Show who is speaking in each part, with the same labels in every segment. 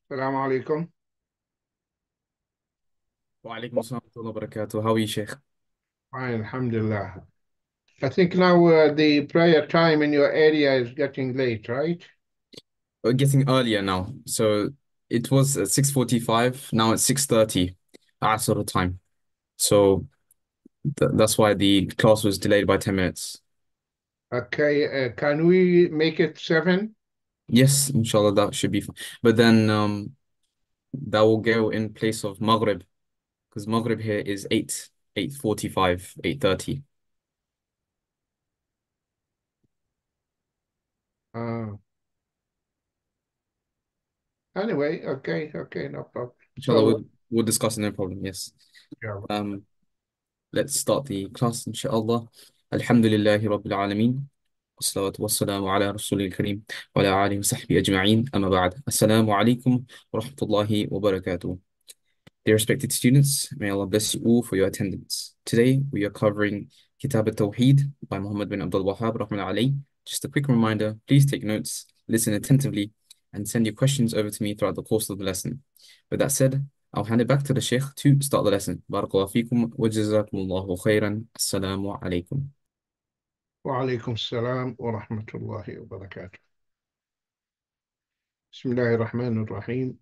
Speaker 1: السلام عليكم.
Speaker 2: وعليكم السلام ورحمة الله وبركاته. How are you, Sheikh?
Speaker 1: Fine, Alhamdulillah. I think now the prayer time in your area is getting late, right?
Speaker 2: We're getting earlier now. So it was at 6:45. Now it's 6:30 sort of time. So that's why the class was delayed by 10 minutes.
Speaker 1: Okay, can we make it 7?
Speaker 2: Yes, inshallah, that should be fine. But then that will go in place of Maghrib, because Maghrib here is 8, 8:45, 8:30.
Speaker 1: Uh, anyway, okay, no problem.
Speaker 2: Inshallah,
Speaker 1: So,
Speaker 2: we'll discuss it, no problem. Yes.
Speaker 1: yeah,
Speaker 2: Um, let's start the class, inshallah. Alhamdulillahi Rabbil Alameen. والصلاة والسلام على رسول الكريم وعلى آله وصحبه أجمعين أما بعد السلام عليكم ورحمة الله وبركاته. Dear respected students, may Allah bless you all for your attendance. Today we are covering Kitab al-Tawheed by Muhammad bin Abdul Wahhab rahmatullahi alayhi. Just a quick reminder, please take notes, listen attentively, and send your questions over to me throughout the course of the lesson. With that said, I'll hand it back to the Sheikh to start the lesson. Barakallahu feekum wa jazakumullahu khairan. Assalamu alaikum.
Speaker 1: وعليكم السلام ورحمة الله وبركاته. بسم الله الرحمن الرحيم.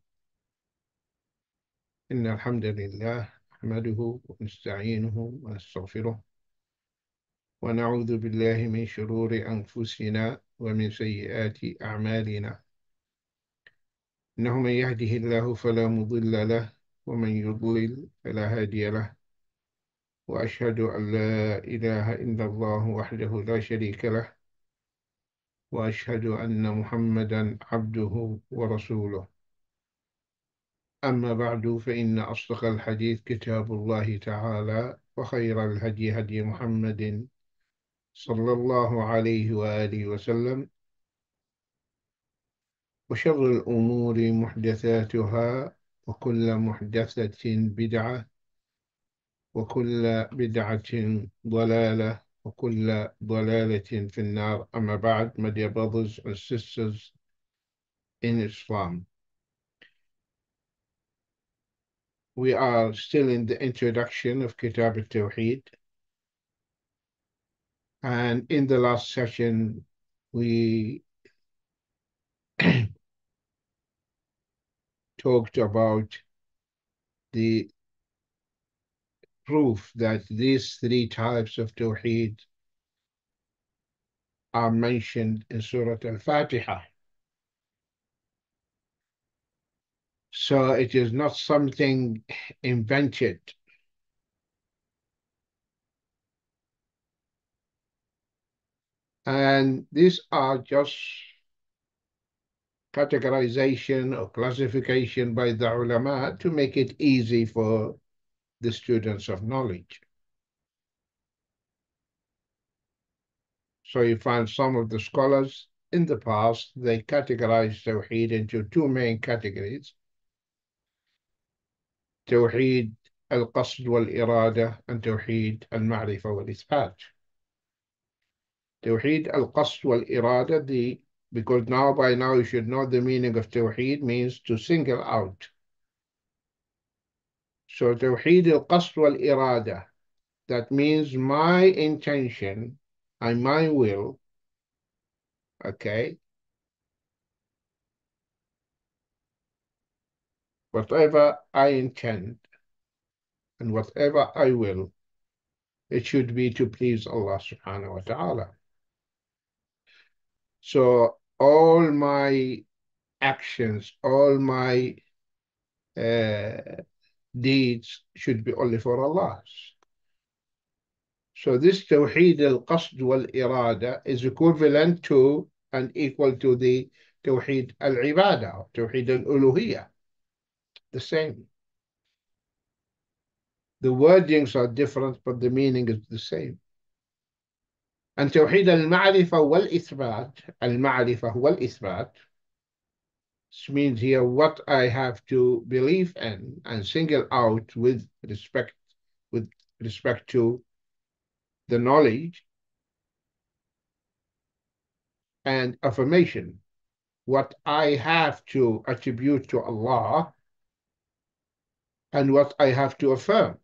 Speaker 1: إن الحمد لله نحمده ونستعينه ونستغفره ونعوذ بالله من شرور أنفسنا ومن سيئات أعمالنا. إنه من يهده الله فلا مضل له ومن يضلل فلا هادي له، وأشهد أن لا إله إلا الله وحده لا شريك له، وأشهد أن محمدا عبده ورسوله. أما بعد، فإن أصدق الحديث كتاب الله تعالى، وخير الهدي هدي محمد صلى الله عليه وآله وسلم، وشر الأمور محدثاتها، وكل محدثة بدعة، وكل بدعة ضلالة، وكل ضلالة في النار. أما بعد, my dear brothers and sisters in Islam, we are still in the introduction of Kitab al-Tawheed, and in the last session we talked about the proof that these three types of Tawheed are mentioned in Surah Al-Fatiha. So it is not something invented. And these are just categorization or classification by the ulama to make it easy for the students of knowledge. So you find some of the scholars in the past, they categorized Tawheed into two main categories: Tawheed al-Qasd wal-Irada and Tawheed al-Ma'rifa wal-Ithbat. Tawheed al-Qasd wal-Irada, because now by now you should know the meaning of Tawheed means to single out. So Tawheed al-Qasd wal-Irada, that means my intention and my will, okay? Whatever I intend and whatever I will, it should be to please Allah subhanahu wa ta'ala. So all my actions, all my uh, deeds should be only for Allah. So this Tawheed al-Qasd wal-Irada is equivalent to and equal to the Tawheed al-Ibadah, Tawheed al-Uluhiyah, the same. The wordings are different, but the meaning is the same. And Tawheed al-Ma'rifah wal-Ithbat, al-Ma'rifah wal-Ithbat, which means here what I have to believe in and single out with respect to the knowledge and affirmation. what I have to attribute to Allah and what I have to affirm.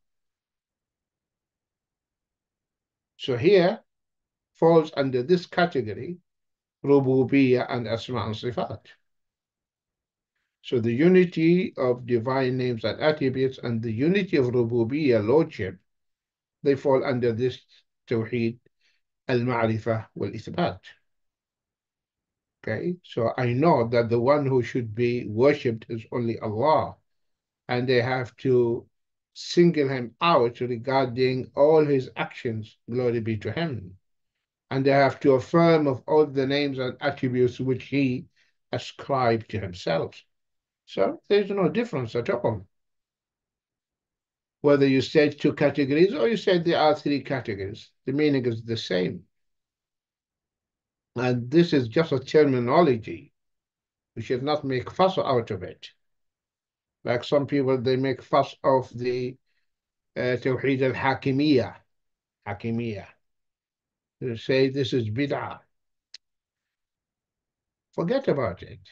Speaker 1: So here falls under this category, Rububiyyah and Asma and Sifat. So the unity of divine names and attributes and the unity of Rububiyyah, Lordship, they fall under this Tawheed, Al-Ma'rifah wal-Ithbat. Okay, so I know that the one who should be worshipped is only Allah, and they have to single him out regarding all his actions, glory be to him. And they have to affirm of all the names and attributes which he ascribed to himself. So there's no difference at all. Whether you said two categories or you said there are three categories, the meaning is the same. And this is just a terminology. We should not make fuss out of it. Like some people, they make fuss of the Tawheed al-Hakimiyyah. Hakimiyyah. They say this is bid'ah. Forget about it.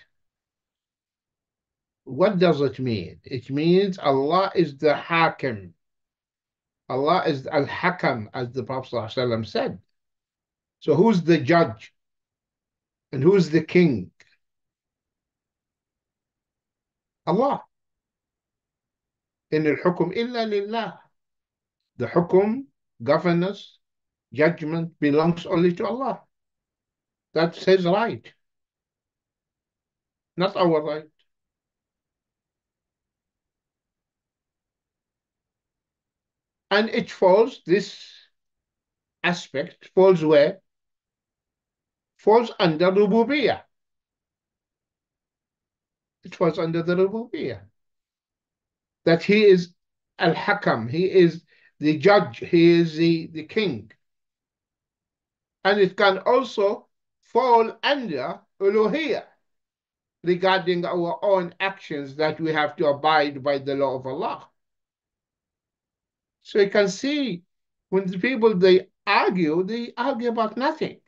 Speaker 1: What does it mean? It means Allah is the Hakim. Allah is Al-Hakam, as the Prophet ﷺ said. So who's the judge? And who's the king? Allah. In al-hukum illa lillah. The hukum, governance, judgment belongs only to Allah. That's his right, not our right. And it falls, this aspect falls where? Falls under Rububiyyah. It falls under the Rububiyyah. That he is Al-Hakam, he is the judge, he is the king. And it can also fall under Uluhiyyah, regarding our own actions that we have to abide by the law of Allah. So you can see when the people, they argue about nothing.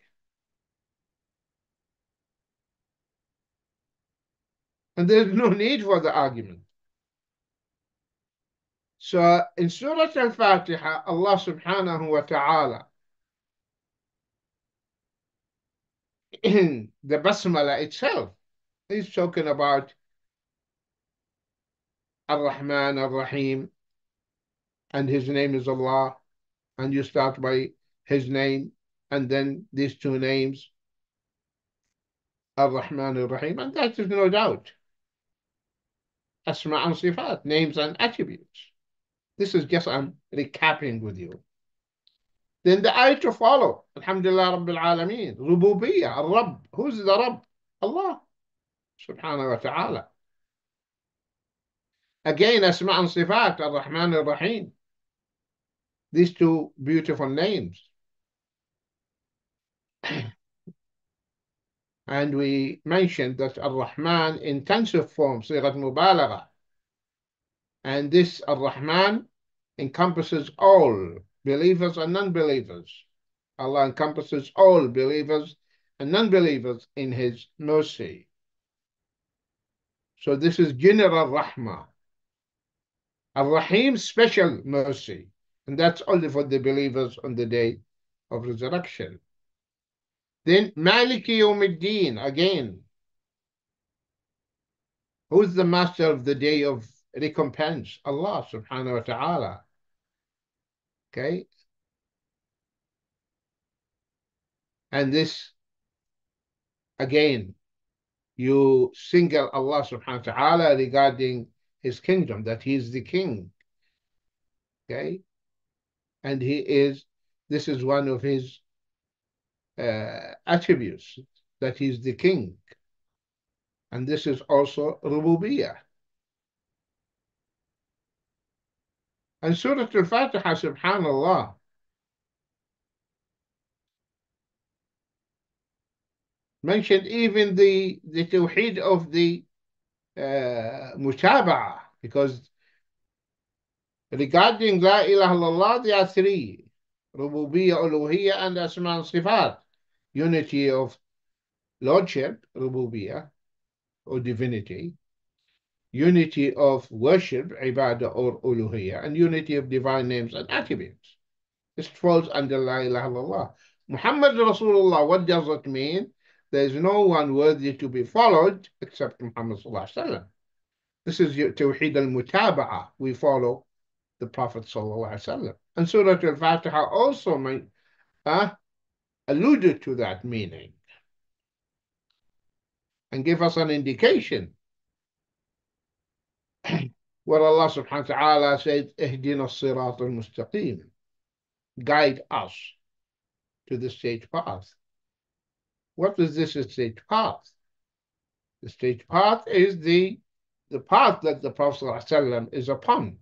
Speaker 1: And there's no need for the argument. So in Surah Al-Fatiha, Allah subhanahu wa ta'ala, in the Basmala itself, he's talking about Ar-Rahman, Ar-Rahim, and his name is Allah, and you start by his name, and then these two names, Ar-Rahman, Ar-Rahim, and that is no doubt Asma and Sifat, names and attributes. This is just, I'm recapping with you. Then the ayah to follow, Alhamdulillah Rabbil Alameen, Rububiyyah, Al-Rabb. Who's the Rabb? Allah, subhanahu wa ta'ala. Again, Asma and Sifat, Ar-Rahman, Ar-Rahim. These two beautiful names. And we mentioned that Ar-Rahman, intensive form, Sighat Mubalagha. And this Ar-Rahman encompasses all believers and non-believers. Allah encompasses all believers and non-believers in his mercy. So this is general rahmah. Ar-Rahim, special mercy. And that's only for the believers on the day of resurrection. Then Maliki Yawmiddin, again. Who's the master of the day of recompense? Allah subhanahu wa ta'ala. Okay. And this, again, you single Allah subhanahu wa ta'ala regarding his kingdom, that he is the king. Okay. And he is, this is one of his attributes, that he is the king. And this is also Rububiyyah. And Surah Al-Fatiha, subhanallah, mentioned even the tawheed of the mutaba'ah, because regarding La ilaha illallah, there are three: Rububiyyah, Uluhiyyah, and Asma and Sifat. Unity of Lordship, Rububiyyah, or divinity, unity of worship, ibadah or uluhiyya, and unity of divine names and attributes. This falls under La ilaha illallah. Muhammad Rasulullah, what does it mean? There is no one worthy to be followed except Muhammad sallallahu alaihi wasallam. This is Tawheed al-Mutaba'ah. We follow the Prophet sallallahu alaihi wasallam. And Surah Al-Fatiha also alluded to that meaning and give us an indication where Allah subhanahu wa ta'ala said, Ihdina as-sirat al-mustaqim. Guide us to the straight path. What is this straight path? The straight path is the path that the Prophet ﷺ is upon.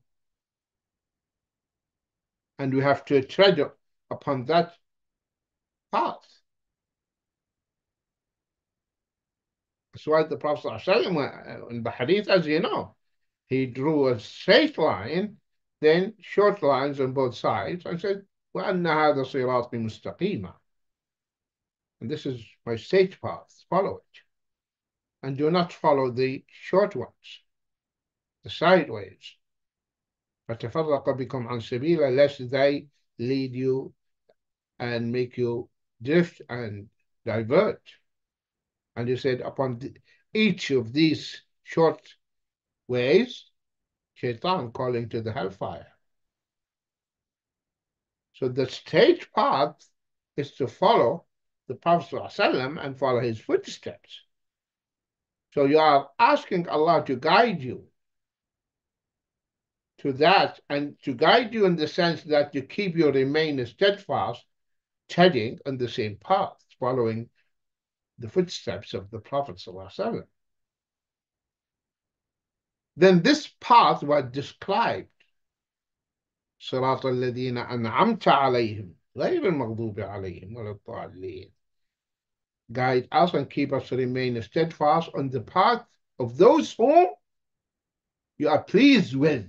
Speaker 1: And we have to tread upon that path. That's why the Prophet ﷺ, in the hadith, as you know, he drew a straight line, then short lines on both sides, and said, وَأَنَّ هَذَا صِرَاطِي مُسْتَقِيمًا. And this is my straight path, follow it. And do not follow the short ones, the sideways. فَتَفَرَّقَ بِكُمْ عَنْ سَبِيلًا, lest they lead you and make you drift and divert. And he said, upon each of these short ways, Shaitan calling to the hellfire. So the straight path is to follow the Prophet ﷺ and follow his footsteps. So you are asking Allah to guide you to that, and to guide you in the sense that you keep your remain steadfast, treading on the same path, following the footsteps of the Prophet ﷺ. Then this path was described. صراط الذين أنعمت عليهم غير المغضوب عليهم ولا الضالين. Guide us and keep us to remain steadfast on the path of those whom you are pleased with.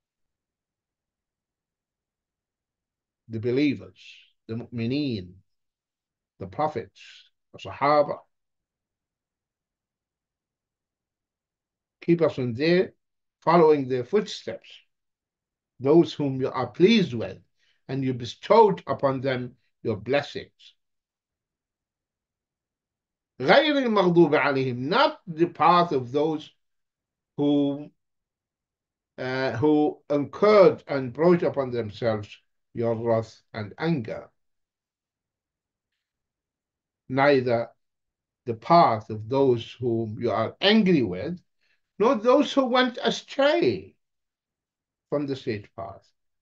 Speaker 1: The believers, the mu'mineen, the prophets, the Sahaba. Keep us in there, following their footsteps, those whom you are pleased with, and you bestowed upon them your blessings. غير المغضوب عليهم, not the path of those who incurred and brought upon themselves your wrath and anger. Neither the path of those whom you are angry with, nor those who went astray from the straight path.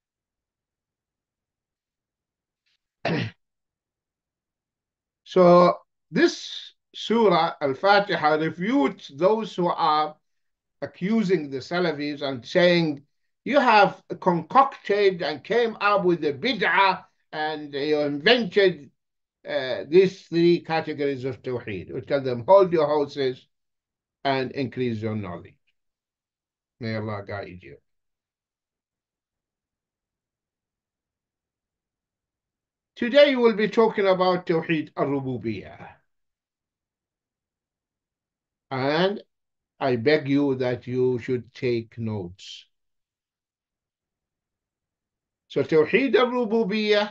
Speaker 1: So this Surah Al-Fatiha refutes those who are accusing the Salafis and saying, you have concocted and came up with the bid'ah and you invented these three categories of Tawheed. We tell them, hold your horses and increase your knowledge. May Allah guide you. Today we'll be talking about Tawheed al-Rububiyyah. And I beg you that you should take notes. So Tawheed al-Rububiyyah,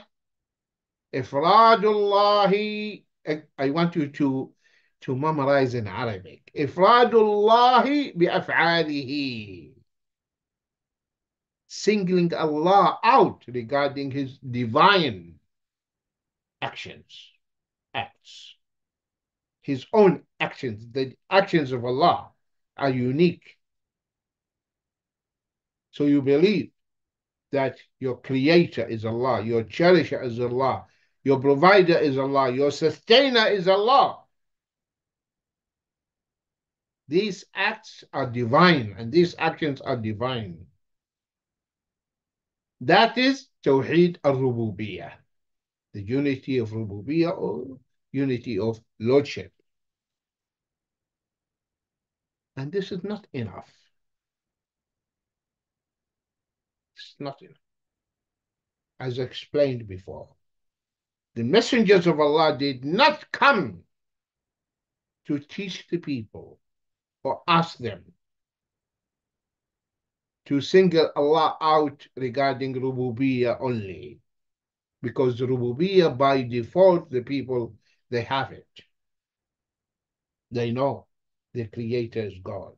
Speaker 1: Ifradullahi, I want you to memorize in Arabic. Ifradullahi bi'af'alihi. Singling Allah out regarding his divine acts. His own actions, the actions of Allah are unique. So you believe that your creator is Allah, your cherisher is Allah, your provider is Allah, your sustainer is Allah. These acts are divine and these actions are divine. That is Tawheed al-Rububiyyah, the unity of Rububiyyah or unity of Lordship. And this is not enough. It's not enough. As explained before, the messengers of Allah did not come to teach the people or ask them to single Allah out regarding Rububiyyah only. Because Rububiyyah, by default, the people, they have it. They know the Creator is God.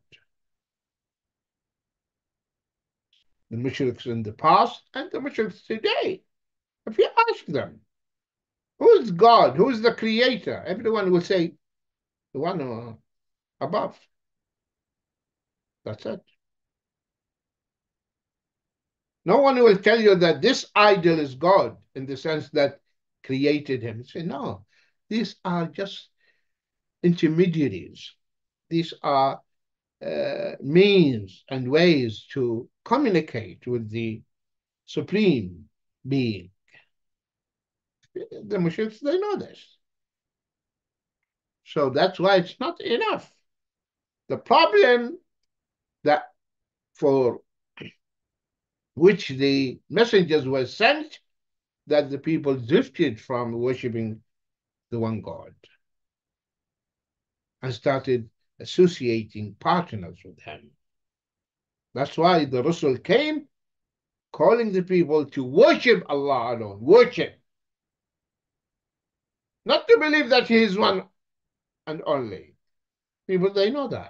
Speaker 1: The mushriks in the past and the mushriks today. If you ask them, who's God? Who's the Creator? Everyone will say, the one above. That's it. No one will tell you that this idol is God in the sense that created him. Say, no, these are just intermediaries. These are means and ways to communicate with the supreme being. The mushriks, they know this. So that's why it's not enough. The problem that for which the messengers were sent, that the people drifted from worshipping the one God and started associating partners with him. That's why the Rasul came calling the people to worship Allah alone, worship. Not to believe that He is one and only. People, they know that.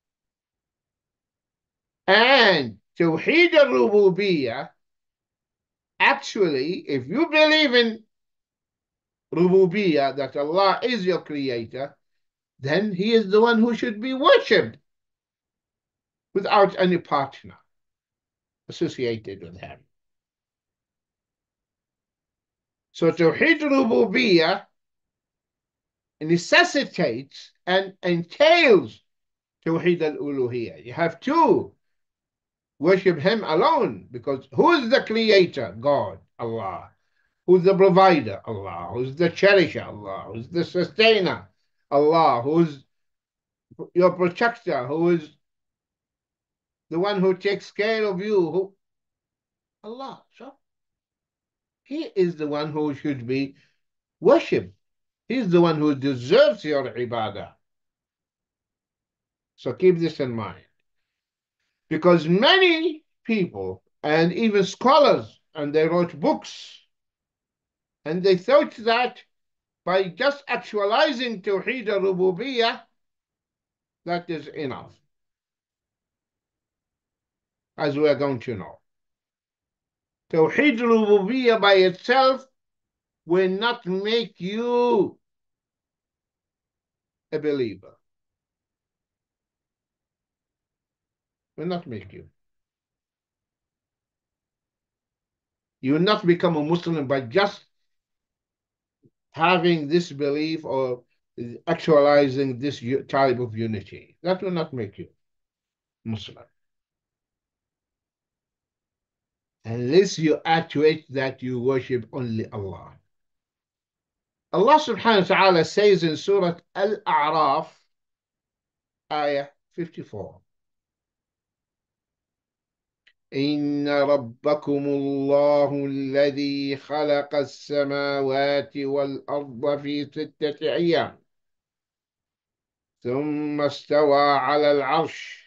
Speaker 1: And Tawheed al-Rububiyyah, actually, if you believe in Rububiyyah, that Allah is your creator, then He is the one who should be worshipped without any partner associated with Him. So Tawheed al-Rububiyyah necessitates and entails Tawheed al-Uluhiyyah. You have to worship Him alone, because who is the creator? God, Allah. Who's the provider? Allah. Who's the cherisher? Allah. Who's the sustainer? Allah. Who's your protector? Who is the one who takes care of you? Who? Allah. So He is the one who should be worshipped. He's the one who deserves your ibadah. So keep this in mind. Because many people and even scholars, and they wrote books, and they thought that by just actualizing Tawheed al-Rububiyyah, that is enough, as we are going to know. Tawheed al-Rububiyyah by itself will not make you a believer. Will not make you. You will not become a Muslim by just having this belief or actualizing this type of unity. That will not make you Muslim. Unless you actuate that you worship only Allah. Allah subhanahu wa ta'ala says in Surah Al-A'raf, ayah 54, إن ربكم الله الذي خلق السماوات والأرض في 6 أيام ثم استوى على العرش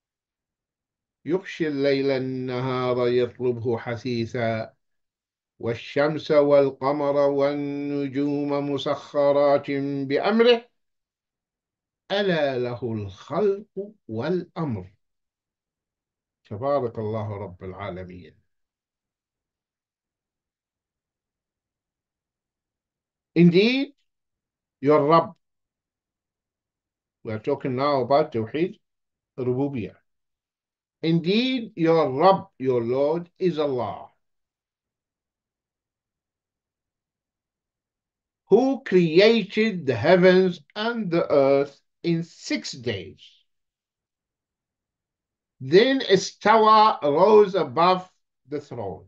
Speaker 1: يغشي الليل النهار يطلبه حثيثا والشمس والقمر والنجوم مسخرات بأمره ألا له الخلق والأمر تبارك الله رب العالمين. Indeed, your Rabb, we are talking now about Tawheed Rububiyyah. Indeed, your Rabb, your Lord, is Allah, who created the heavens and the earth in 6 days. Then Istawa rose above the throne.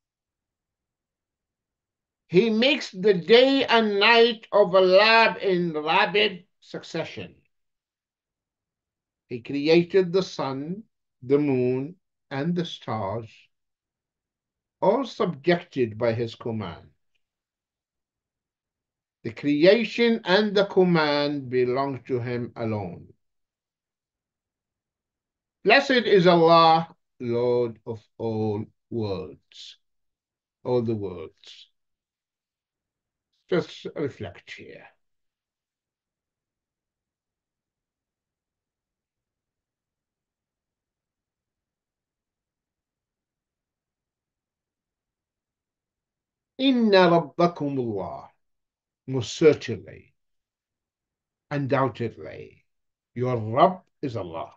Speaker 1: He makes the day and night overlap in rapid succession. He created the sun, the moon, and the stars, all subjected by his command. The creation and the command belong to him alone. Blessed is Allah, Lord of all worlds, all the worlds. Just reflect here. Inna Rabbakum Allah, most certainly, undoubtedly, your Rabb is Allah.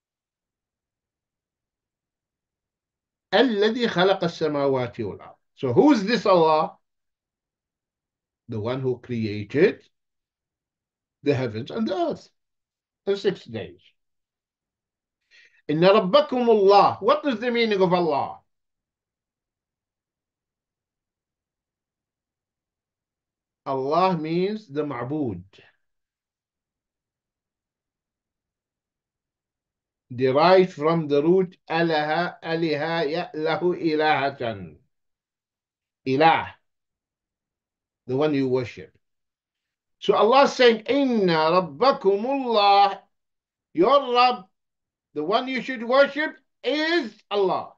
Speaker 1: الذي خلق السماوات والأرض. So who is this Allah? The one who created the heavens and the earth in 6 days. Inna Rabbakum Allah. What is the meaning of Allah? Allah means the ma'bud, derived from the root alaha, aliha, ya'lahu, ilahatan. Ilah, the one you worship. So Allah is saying, Inna Rabbakumullah, your Rabb, the one you should worship, is Allah.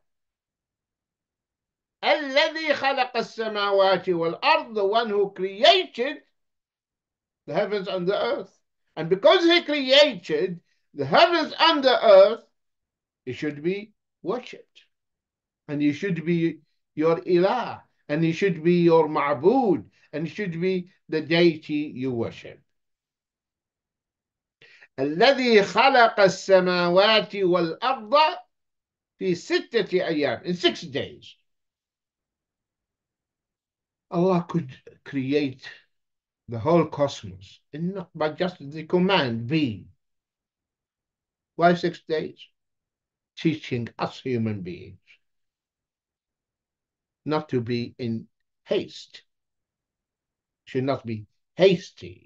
Speaker 1: الذي خلق السماوات والأرض, the one who created the heavens and the earth. And because he created the heavens and the earth, he should be worshipped. And he should be your ilah. And he should be your ma'bud. And he should be the deity you worship. الذي خلق السماوات والأرض في 6 أيام, in 6 days. Allah could create the whole cosmos, and not by just the command be. Why 6 days? Teaching us human beings not to be in haste, should not be hasty.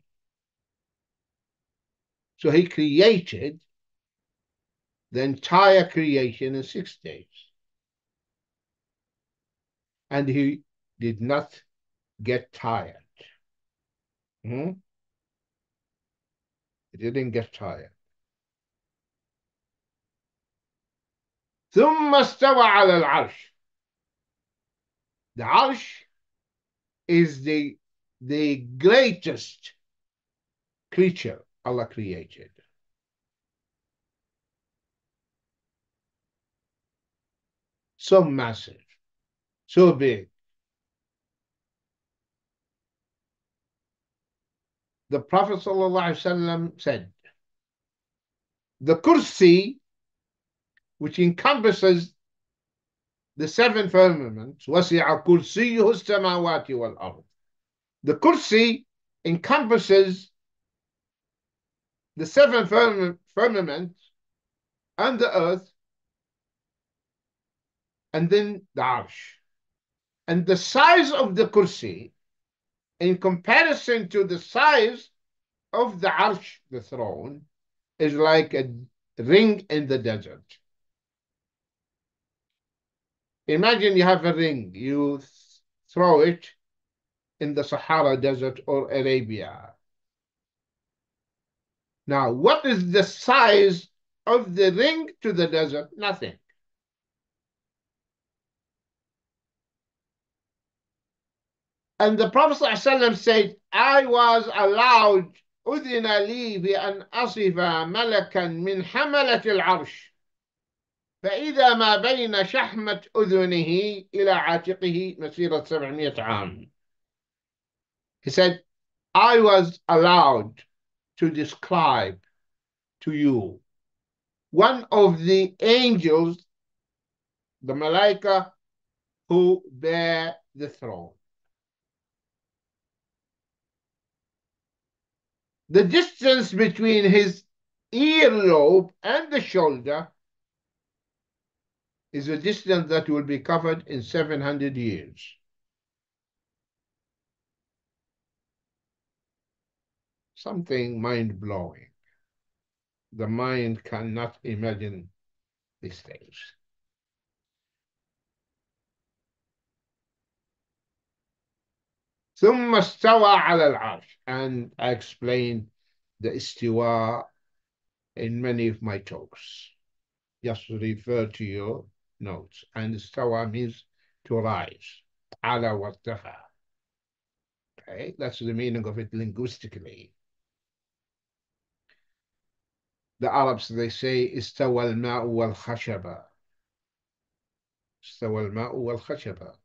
Speaker 1: So he created the entire creation in 6 days. And he did not get tired. He didn't get tired. ثم استوى على العرش. The arsh is the greatest creature Allah created. So massive, so big. The Prophet ﷺ said, the kursi, which encompasses the 7 firmaments, وَسِعَ كُرْسِيُّهُ السَّمَاوَاتِ وَالْأَرْضِ. The kursi encompasses the 7 firmaments and the earth, and then the arsh. And the size of the kursi, in comparison to the size of the arsh, the throne, is like a ring in the desert. Imagine you have a ring, you throw it in the Sahara Desert or Arabia. Now, what is the size of the ring to the desert? Nothing. And the Prophet ﷺ said, I was allowed, أذن لي بأن أصف ملكا من حملة العرش فإذا ما بين شحمة أذنه إلى عاتقه مسيرة 700 عام. He said, I was allowed to describe to you one of the angels, the Malaika, who bear the throne. The distance between his earlobe and the shoulder is a distance that will be covered in 700 years. Something mind-blowing. The mind cannot imagine these things. ثم استوى على العرش, and I explained the istiwa in many of my talks. Just refer to your notes. And istawa means to rise. Ala wartafa. Okay, that's the meaning of it linguistically. The Arabs, they say, istawa al-ma'u wal-khashaba. Istawa al-ma'u wal-khashaba.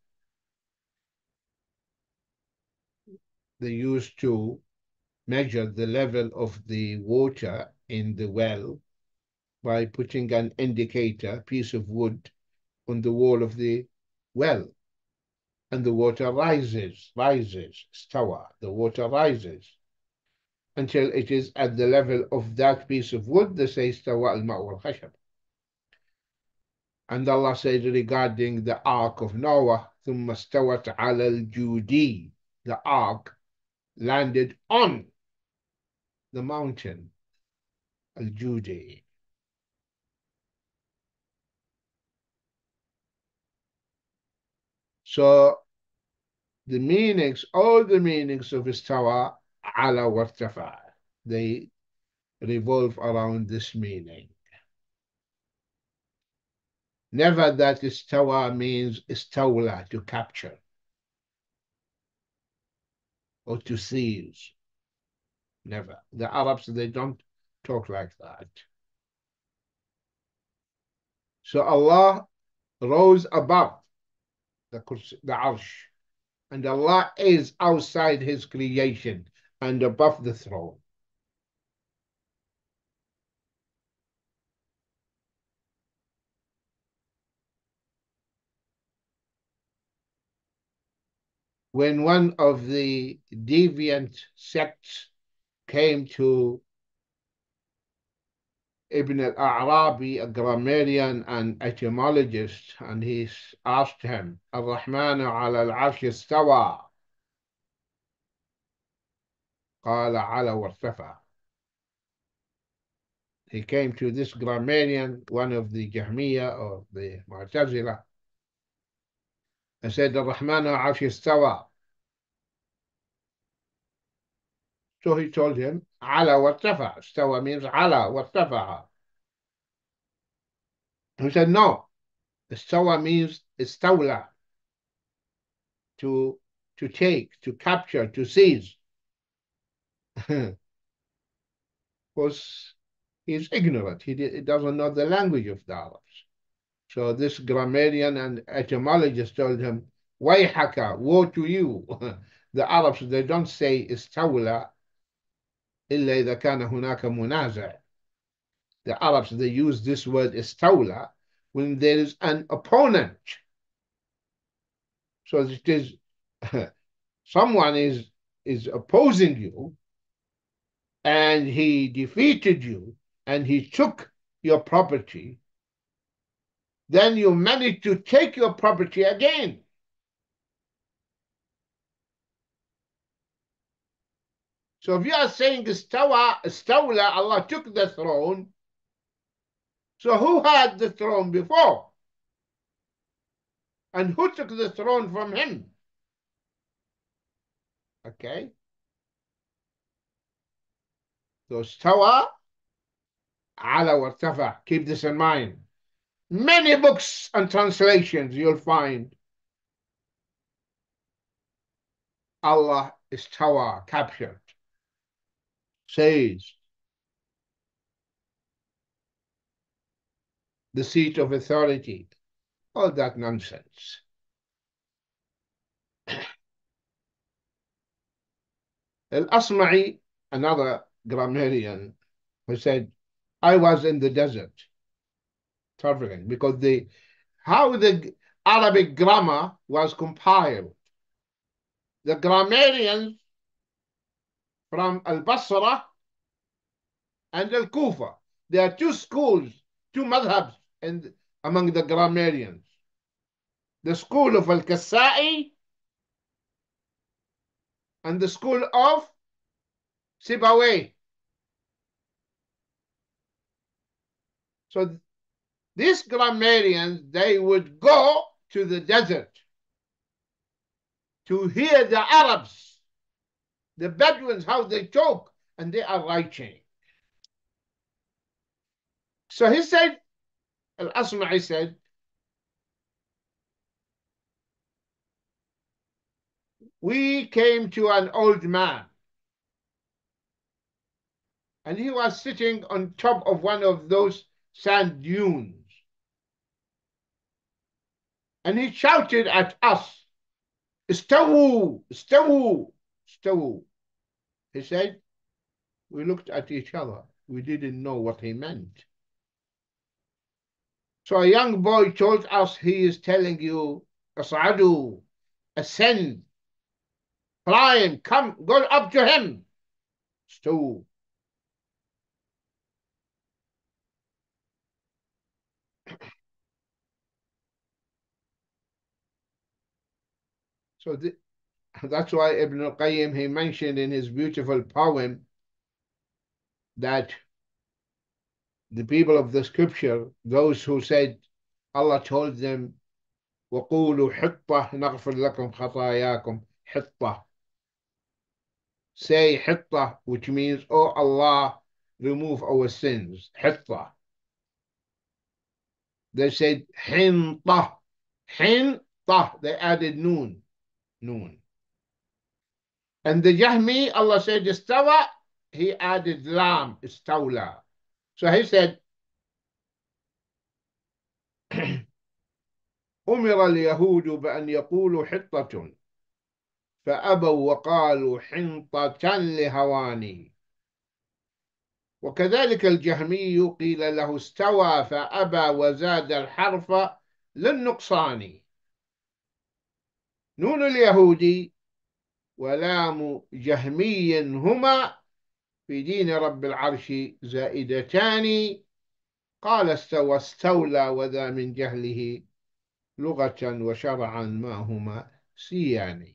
Speaker 1: They used to measure the level of the water in the well by putting an indicator, piece of wood, on the wall of the well. And the water rises, stawa, the water rises until it is at the level of that piece of wood. They say stawa al-ma' wal-khashab. And Allah said regarding the ark of Noah, ثُمَّ اسْتَوَتْ عَلَى الْجُودِي. The ark landed on the mountain, al-Judi. So the meanings, all the meanings of istawa, ala wartafa, they revolve around this meaning. Never that istawa means istawla, to capture or to seize. Never. The Arabs, they don't talk like that. So Allah rose above the arsh, and Allah is outside his creation and above the throne. When one of the deviant sects came to Ibn al-A'rabi, a grammarian and etymologist, and he asked him, Ar-Rahmanu ala al-arsh istawa. قال على وارتفع. He came to this grammarian, one of the Jahmiyyah or the Mu'tazila, and said, Ar-Rahmanu ala al-arsh istawa. So he told him, على وارتفع. Istawa means على وارتفع. He said, no. Istawa means istawla, to take, to capture, to seize. Because he's ignorant. He doesn't know the language of the Arabs. So this grammarian and etymologist told him, Wayhaka, woe to you. The Arabs, they don't say istawla إلا إذا كان هناك منازع. The Arabs, they use this word istawla when there is an opponent. So it is someone is opposing you, and he defeated you, and he took your property, then you manage to take your property again. So if you are saying istawla, Allah took the throne, so who had the throne before? And who took the throne from him? Okay. So istawa, ala wartafa. Keep this in mind. Many books and translations you'll find Allah istawa, captured, says the seat of authority. All that nonsense. Al-Asma'i, another grammarian, who said, I was in the desert traveling, because how the Arabic grammar was compiled. The grammarians from Al-Basra and Al-Kufa, there are two schools, two madhabs among the grammarians. The school of Al-Kassa'i and the school of Sibawayh. So these grammarians, they would go to the desert to hear the Arabs, the Bedouins, how they talk, and they are writing. So he said, Al-Asma'i said, we came to an old man and he was sitting on top of one of those sand dunes. And he shouted at us, Istawu, Istawu, Istawu. He said, we looked at each other. We didn't know what he meant. So a young boy told us he is telling you, As'adu, ascend, climb, come, go up to him. Istawu. So that's why Ibn al-Qayyim, he mentioned in his beautiful poem that the people of the scripture, those who said, Allah told them, وَقُولُوا حِطَّةٌ نَغْفِرْ لَكُمْ خَطَايَاكُمْ حِطَّةٌ. Say حِطَّة, which means, oh Allah, remove our sins. حِطَّة. They said حِنطة. حِنطة. They added noon. Noon. And the Jahmi, Allah said istawa, he added lam, istawla. So he said, أمر اليهود بأن يقولوا حطة فأبوا وقالوا حنطة لهواني. وكذلك الجهمي قيل له استوى فأبى وزاد الحرف للنقصان. نون اليهودي ولام جهمي هما في دين رب العرش زائدتان. قال استوى استولى وذا من جهله لغة وشرعا ما هما سيان.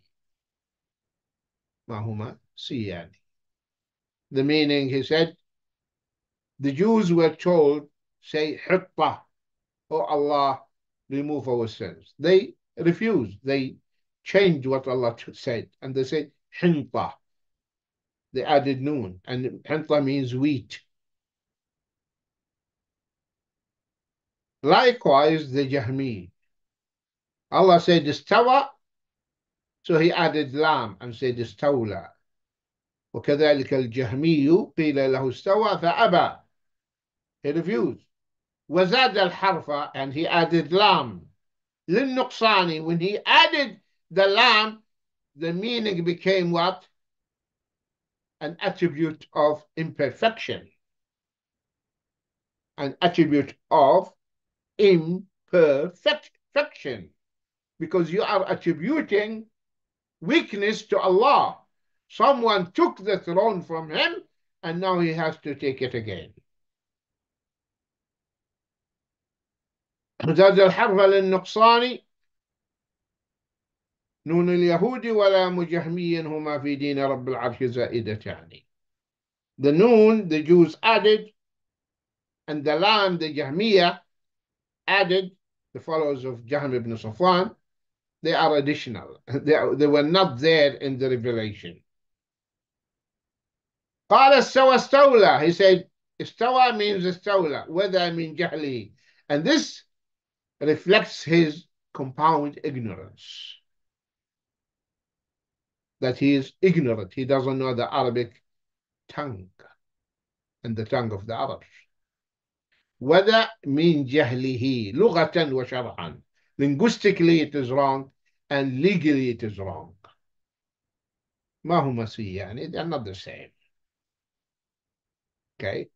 Speaker 1: ما هما سيان. The meaning, he said, the Jews were told, say, حطة, oh Allah, remove our sins. They refused. They changed what Allah said. And they said, حنطة. They added noon. And حنطة means wheat. Likewise, the Jahmi. Allah said, istawa. So he added lam and said, istawla. وكذلك الجهمي قيل له استوى فأبى. He refused. وزاد الحرف, and he added lam. للنقصان, when he added the lam, the meaning became what? An attribute of imperfection. An attribute of imperfection. Because you are attributing weakness to Allah. Someone took the throne from him and now he has to take it again. زاد الحرف للنقصان نون اليهود ولا مجهمي هما في دين رب العرش زائدتان. The noon the Jews added and the lam the Jahmiyyah added, the followers of Jahm ibn Safwan, they are additional. They were not there in the revelation. قال استوى استولى. He said استوى means استولى, whether من جهله. And this reflects his compound ignorance. That he is ignorant. He doesn't know the Arabic tongue and the tongue of the Arabs. Whether من جهله لغة وشرعا. Linguistically it is wrong and legally it is wrong. ما هما سيان, they are not the same. Okay.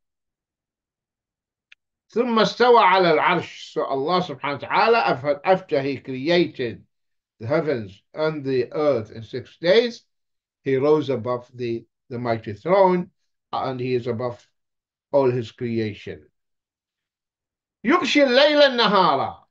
Speaker 1: ثم استوى على العرش. So Allah subhanahu wa ta'ala, after he created the heavens and the earth in 6 days, he rose above the mighty throne and he is above all his creation. يغشي الليل النهار.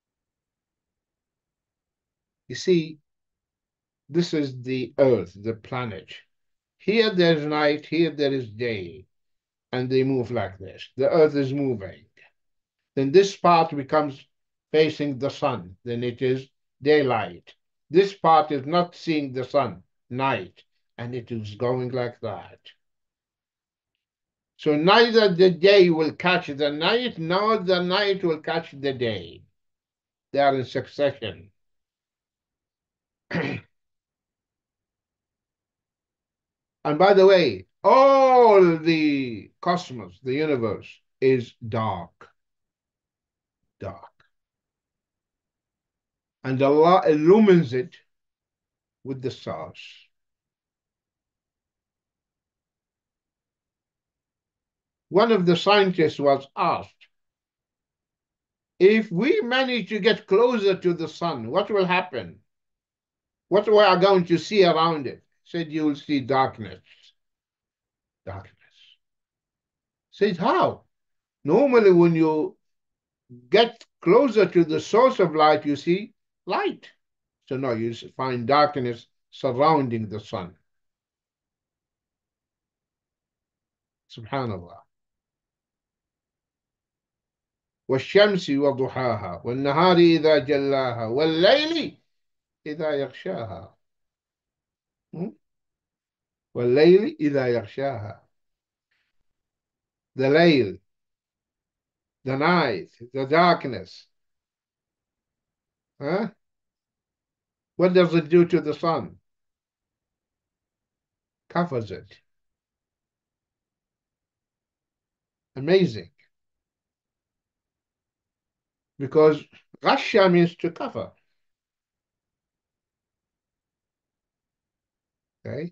Speaker 1: You see, this is the earth, the planet. Here there is night, here there is day, and they move like this. The earth is moving. Then this part becomes facing the sun, then it is daylight. This part is not seeing the sun, night, and it is going like that. So neither the day will catch the night, nor the night will catch the day. They are in succession. And by the way, all the cosmos, the universe, is dark. Dark. And Allah illumines it with the stars. One of the scientists was asked, if we manage to get closer to the sun, what will happen? What we are going to see around it? Said, you will see darkness. Darkness. Said, how? Normally, when you get closer to the source of light, you see light. So no, you find darkness surrounding the sun. Subhanallah. والشمس وضحاها والنهار إذا جلاها والليل إذا يغشاها. والليل إذا يغشاها. The layl, the night, the darkness. Huh? What does it do to the sun? Covers it. Amazing. Because Ghasha means to cover. Okay.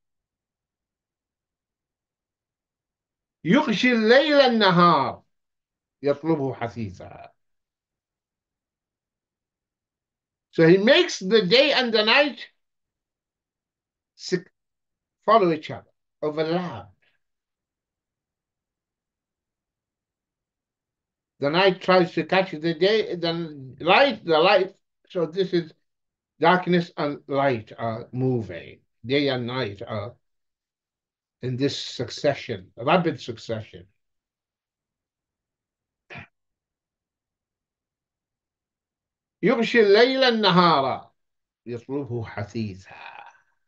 Speaker 1: يغشي الليل النهار يطلبه حثيثا. So he makes the day and the night follow each other, overlap. The night tries to catch the day, the light. So this is darkness and light are moving. Day and night are in this succession, rapid succession. يغشي الليل النهار يطلبه حثيثا.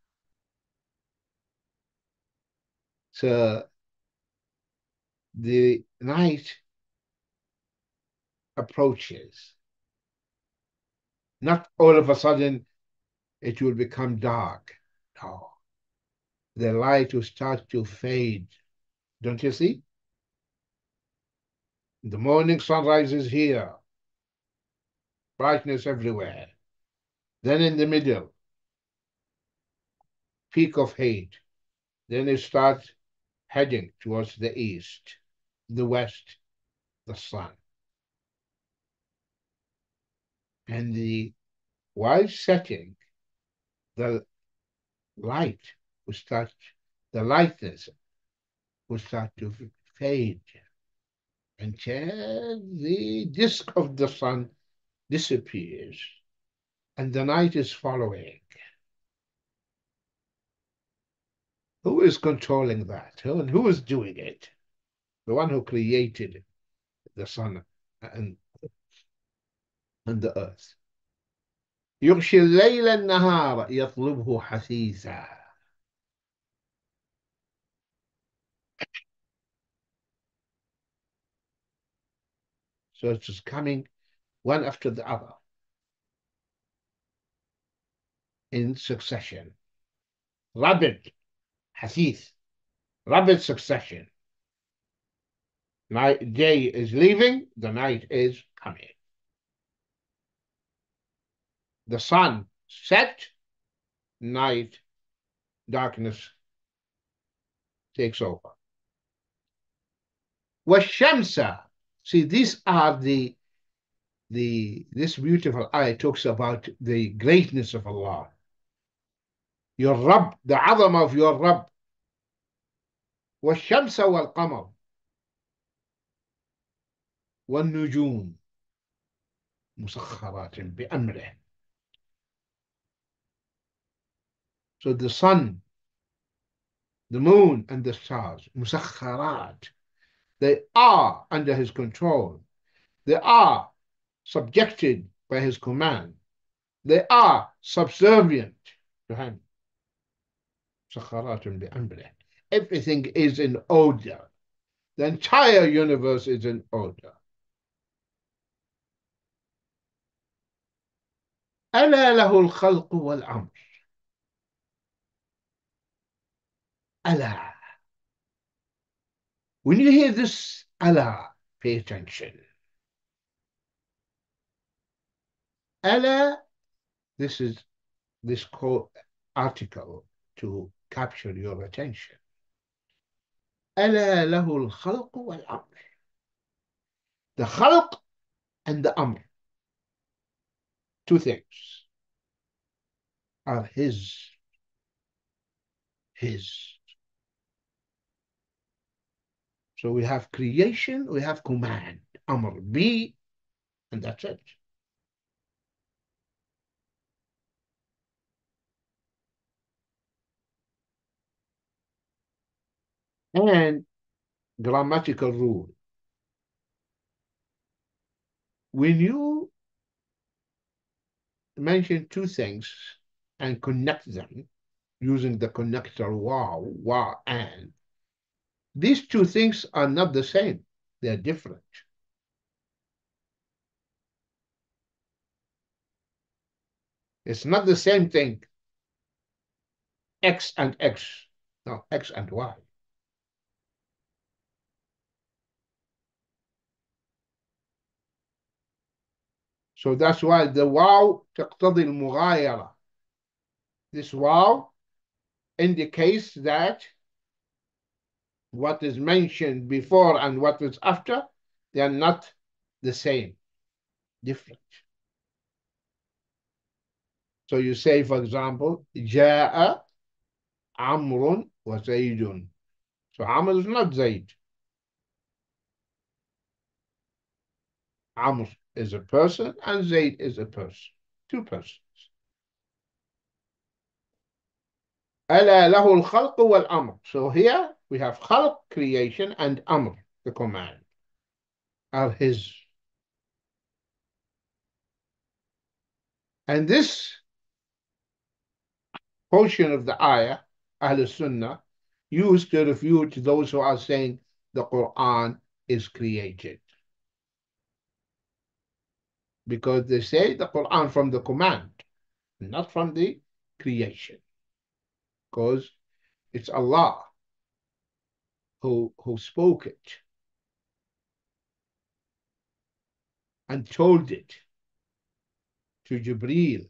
Speaker 1: So the night approaches. Not all of a sudden it will become dark. No. The light will start to fade. Don't you see? The morning sunrise is here. Brightness everywhere. Then in the middle, peak of heat. Then it starts heading towards the east, the west, the sun. And while setting, the light will start, the lightness will start to fade until the disk of the sun disappears and the night is following. Who is controlling that? Who is doing it? The one who created the sun and the earth. يغشي الليل النهار يطلبه حثيثا. So it is coming one after the other in succession. Rapid, حثيث, rapid succession. Day is leaving, the night is coming. The sun set, night, darkness takes over. والشمس. See, these are this beautiful ayah talks about the greatness of Allah. Your Rabb, the azam of your Rabb. والشمس والقمر والنجوم مسخرات بأمره. So the sun, the moon, and the stars, مسخرات, they are under his control. They are subjected by his command. They are subservient to him. مسخرات بأمره. Everything is in order. The entire universe is in order. ألا له الخلق والأمر. ألا. When you hear this Allah, pay attention. Allah, this is this quote article to capture your attention. ألا له الخلق والأمر. The khalq and the amr, two things, are his. So we have creation, we have command, amr, be, and that's it. And grammatical rule. When you mention two things and connect them using the connector wow, and these two things are not the same. They're different. It's not the same thing. X and X. No, X and Y. So that's why the واو تقتضي المغايرة. This واو indicates that what is mentioned before and what is after, they are not the same, different. So you say, for example, جاء عمرو وزيد. So Amr is not Zaid. Amr is a person and Zaid is a person. Two persons. ألا له الخلق والأمر. So here we have خلق, creation, and أمر, the command, are his. And this portion of the ayah, Ahl Sunnah, used to refute those who are saying the Quran is created. Because they say the Quran from the command, not from the creation. Because it's Allah who spoke it and told it to Jibreel.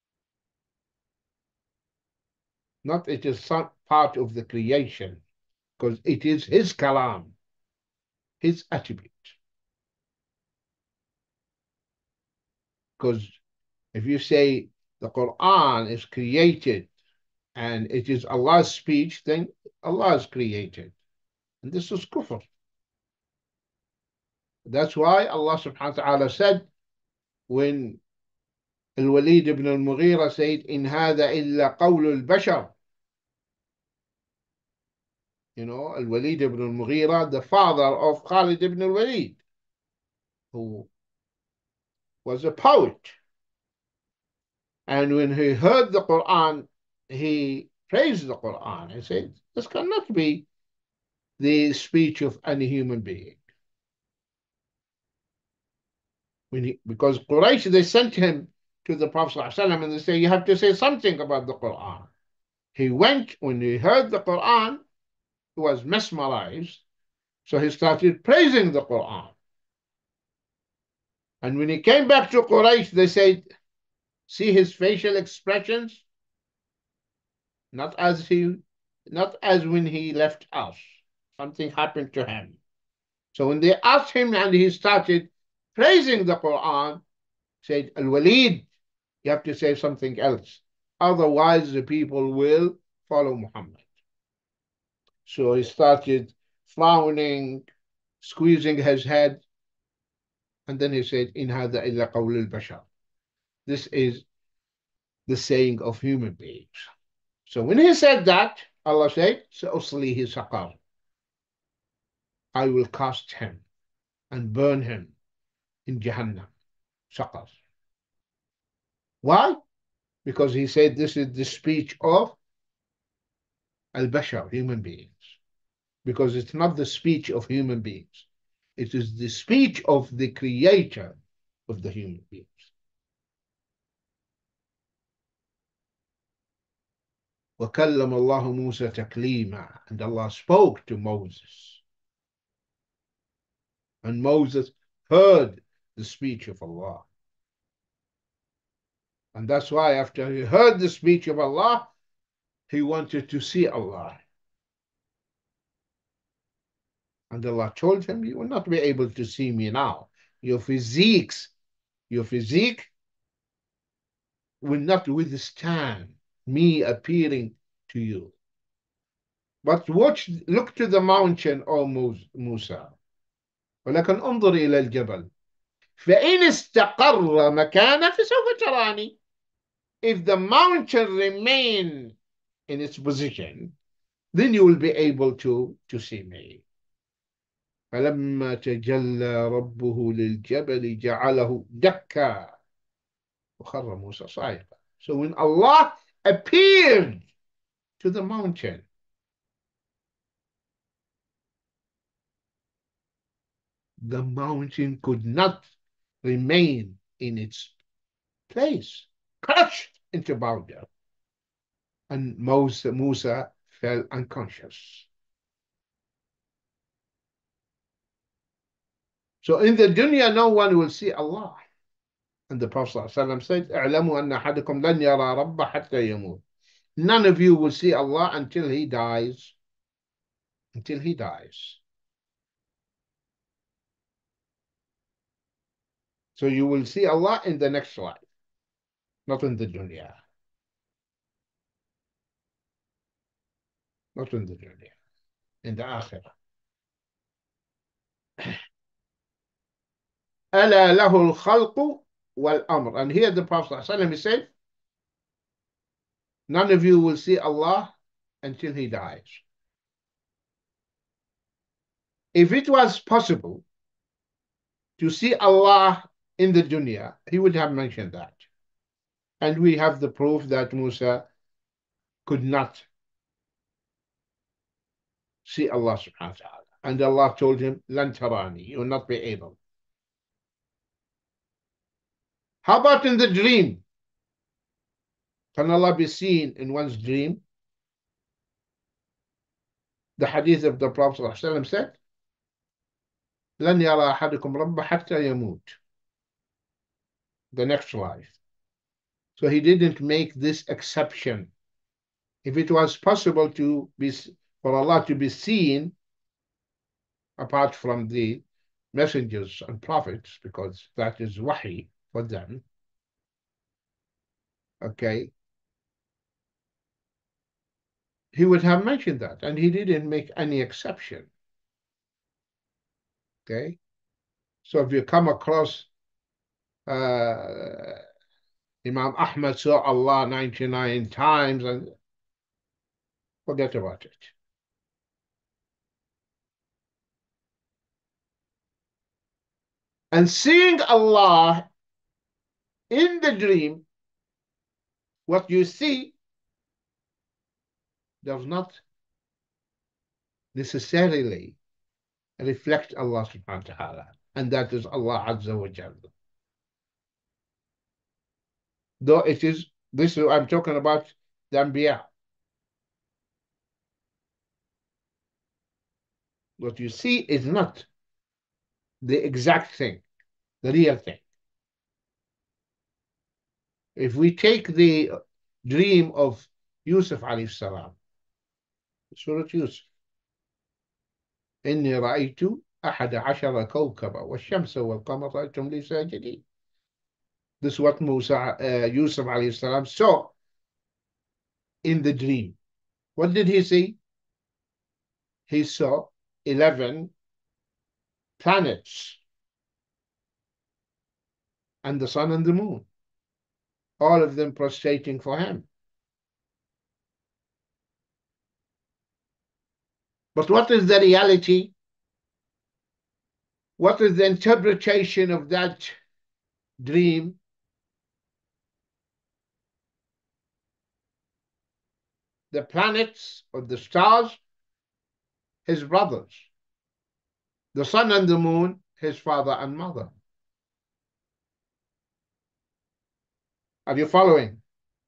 Speaker 1: Not it is some part of the creation, because it is his kalam, his attribute. Because if you say the Quran is created and it is Allah's speech, then Allah is created. And this is kufr. That's why Allah subhanahu wa ta'ala said when Al-Walid ibn al-Mughira said, in hada illa qawl al-bashar. You know, Al-Walid ibn al-Mughira, the father of Khalid ibn al-Walid, who was a poet. And when he heard the Quran, he praised the Quran. He said, this cannot be the speech of any human being. Because Quraysh, they sent him to the Prophet ﷺ and they say, you have to say something about the Quran. He went, when he heard the Quran, he was mesmerized. So he started praising the Quran. And when he came back to Quraysh, they said, see his facial expressions? Not as when he left us. Something happened to him. So when they asked him and he started praising the Quran, said, Al-Walid, you have to say something else. Otherwise, the people will follow Muhammad. So he started frowning, squeezing his head, and then he said, In hadha illa qawl al-bashar. This is the saying of human beings. So when he said that, Allah said, Sa'uslihi saqar. I will cast him and burn him in Jahannam. Saqar. Why? Because he said this is the speech of al-bashar, human beings. because it's not the speech of human beings. It is the speech of the creator of the human beings. وَكَلَّمَ اللَّهُ مُوسَى تَكْلِيمًا. And Allah spoke to Moses. And Moses heard the speech of Allah. And that's why after he heard the speech of Allah, he wanted to see Allah. And Allah told him, you will not be able to see me now. Your physique will not withstand me appearing to you. But look to the mountain, O Musa. ولكن انظر إلى الجبل فإن استقر مكانه فسوف تراني. If the mountain remain in its position, then you will be able to see me. فلما تجلى ربه للجبل جعله دكا وخر موسى صاعقا. So when Allah appeared to the mountain, the mountain could not remain in its place, crushed into powder, and Musa fell unconscious. So in the dunya, no one will see Allah. And the Prophet ﷺ said, اعلموا أن أحدكم لن يرى ربه حتى يموت. None of you will see Allah until he dies. Until he dies. So you will see Allah in the next life, not in the dunya. Not in the dunya. In the akhirah. ألا له الخلق والأمر. And here the Prophet ﷺ said, none of you will see Allah until he dies. If it was possible to see Allah in the dunya, he would have mentioned that. And we have the proof that Musa could not see Allah subhanahu wa ta'ala. And Allah told him, Lan tarani, you will not be able. How about in the dream? Can Allah be seen in one's dream? The hadith of the Prophet ﷺ said, لن يرى أحدكم ربه حتى يموت. The next life. So he didn't make this exception. If it was possible for Allah to be seen, apart from the messengers and prophets, because that is wahi for them, okay, he would have mentioned that, and he didn't make any exception. Okay, so if you come across Imam Ahmad saw Allah 99 times, and forget about it. And seeing Allah in the dream, what you see does not necessarily reflect Allah subhanahu wa ta'ala, and that is Allah Azza wa Jalla. Though it is, this is, I'm talking about the Anbiya. What you see is not the exact thing, the real thing. If we take the dream of Yusuf alayhi salam, Surah Yusuf, إني رأيت أحد عشر كوكبا والشمس والقمر رأيتهم لي ساجدين. This is what Yusuf alayhi salam saw in the dream. What did he see? He saw 11 planets and the sun and the moon, all of them prostrating for him. But what is the reality? What is the interpretation of that dream? The planets or the stars his brothers. The sun and the moon, his father and mother. Are you following?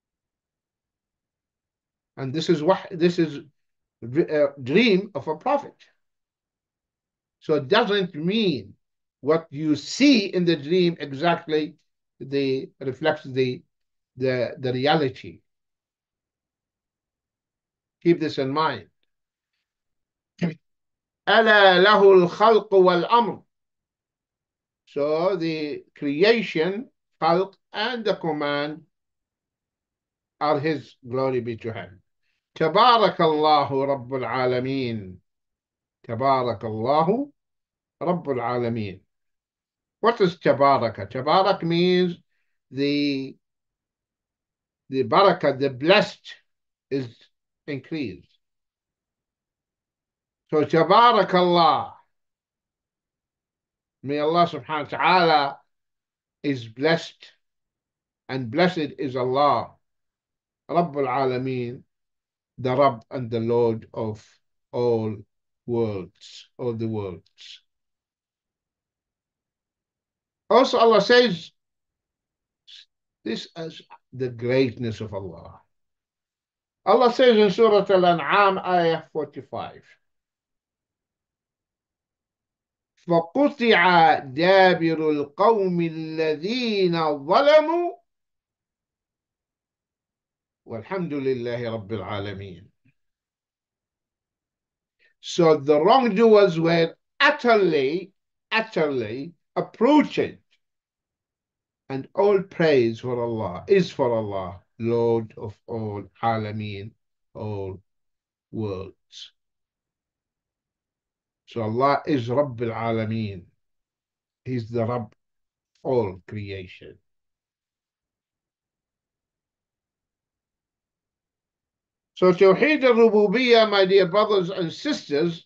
Speaker 1: And this is a dream of a prophet. So it doesn't mean what you see in the dream exactly reflects the reality. Keep this in mind. ألا له الخلق والأمر. So the creation, خلق, and the command are his. Glory be to him. تبارك الله رب العالمين. تبارك الله رب العالمين. What is tabaraka? Tabarak means the barakah, the blessed, is increased. So tabarak Allah. May Allah subhanahu wa ta'ala is blessed, and blessed is Allah, Rabbul Alameen, the Rabb and the Lord of all worlds, all the worlds. Also Allah says, this is the greatness of Allah. Allah says in Surah Al-An'am, ayah 45, فَقُطِعَ دَابِرُ الْقَوْمِ الَّذِينَ ظَلَمُوا وَالْحَمْدُ لِلَّهِ رَبِّ الْعَالَمِينَ. So the wrongdoers were utterly uprooted, and all praise for Allah is for Allah, Lord of all Alameen, all worlds. So Allah is Rabbil Alameen. He's the Rabb, all creation. So Tawheed al-Rububiyyah, my dear brothers and sisters,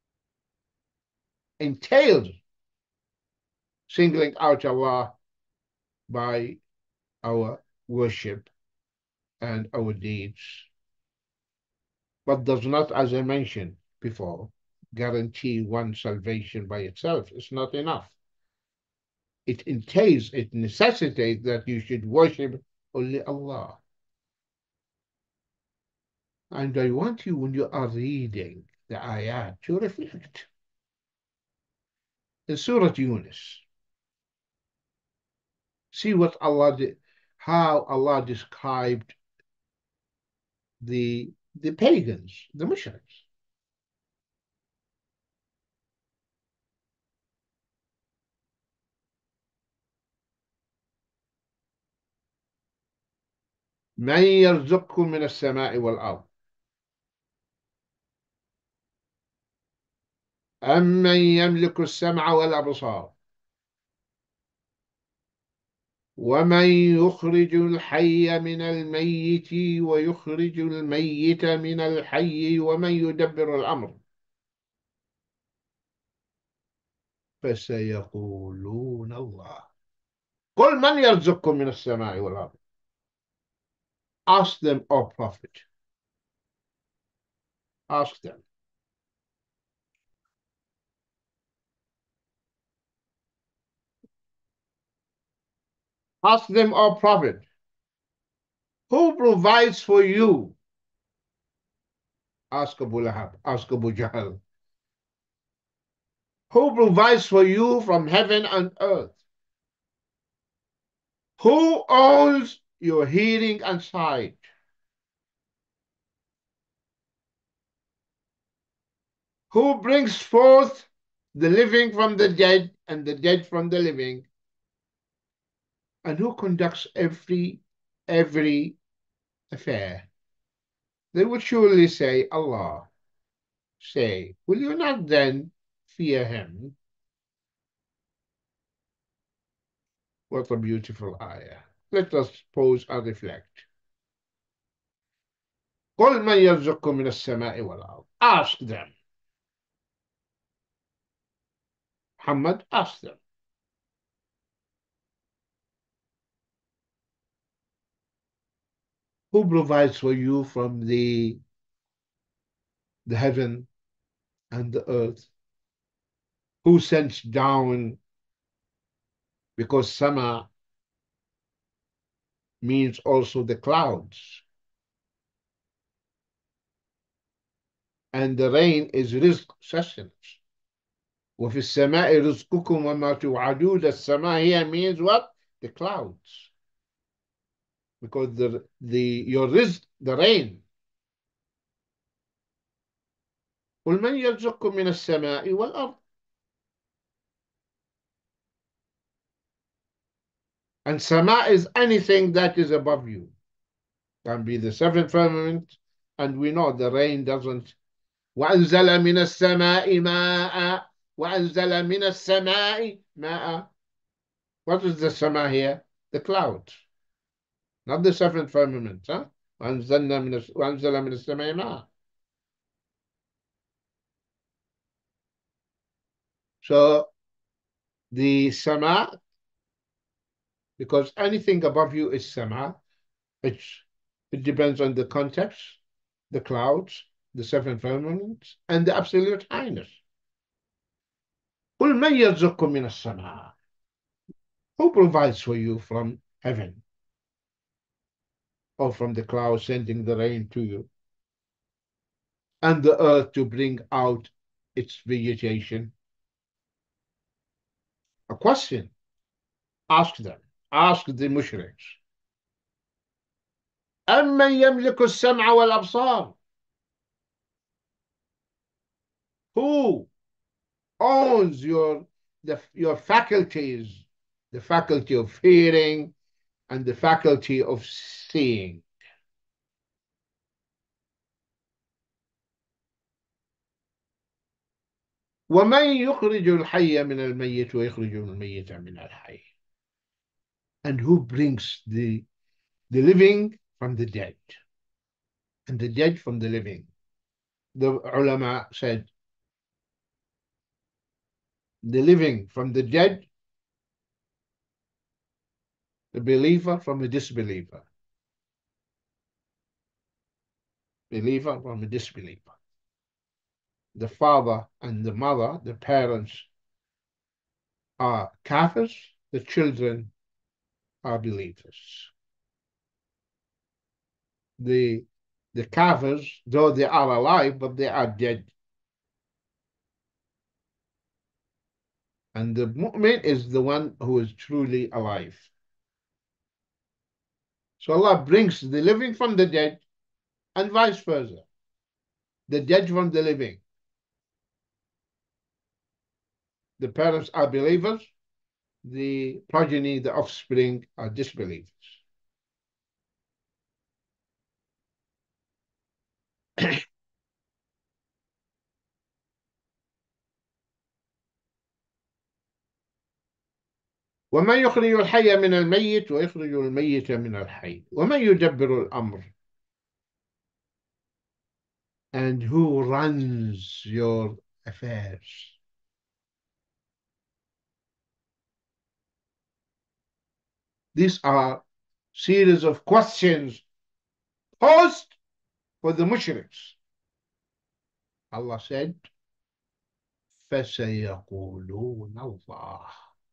Speaker 1: entails singling out Allah by our worship and our deeds, but does not, as I mentioned before, guarantee one salvation by itself. It's not enough. It entails, it necessitates that you should worship only Allah. And I want you, when you are reading the ayat, to reflect. In Surah Yunus, see what Allah did, how Allah described the pagans, the mushriks. من يرزقكم من السماء والأرض أمن يملك السمع والأبصار ومن يخرج الحي من الميت ويخرج الميت من الحي ومن يدبر الأمر فسيقولون الله قل من يرزقكم من السماء والأرض. Ask them, O Prophet. Ask them. Ask them, O Prophet, who provides for you? Ask Abu Lahab, ask Abu Jahl. Who provides for you from heaven and earth? Who owns your hearing and sight? Who brings forth the living from the dead and the dead from the living? And who conducts every affair? They would surely say, Allah. Say, will you not then fear him? What a beautiful ayah. Let us pause and reflect. قل من يرزقكم من السماء والأرض. Ask them. Muhammad, ask them. Who provides for you from the heaven and the earth? Who sends down? Because sama means also the clouds. And the rain is rizq, sustenance. وفي السماء رزقكم وما توعدون. The السماء here means what? The clouds. Because your rizq, the rain. قل من يرزقكم من السماء والأرض. And sama is anything that is above you. Can be the seventh firmament, and we know the rain doesn't. وأنزل من السماء ماء. وأنزل من السماء ماء. What is the sama here? The clouds, not the seventh firmament. Huh? وأنزل من السماء ماء. So the sama, because anything above you is sama, it depends on the context, the clouds, the seven firmaments, and the absolute highness. قل من يرزقكم من السماء. Who provides for you from heaven or from the clouds sending the rain to you, and the earth to bring out its vegetation? A question. Ask them. Ask the mushriks. أمن يملك السمع والأبصار. Who owns your faculties, the faculty of hearing and the faculty of seeing? ومن يخرج الحي من الميت ويخرج الميت من الحي. And who brings the living from the dead and the dead from the living? The ulama said the living from the dead, the believer from the disbeliever, believer from the disbeliever. The father and the mother, the parents, are kafirs, the children are believers. The kafirs, though they are alive, but they are dead. And the mu'min is the one who is truly alive. So Allah brings the living from the dead and vice versa. The dead from the living. The parents are believers, the progeny, the offspring are disbelievers. ومن يخرج الحي من الميت ويخرج الميت من الحي ومن يدبر الأمر. And who runs your affairs? These are series of questions posed for the mushriks. Allah said, فَسَيَقُولُونَ اللَّهُ.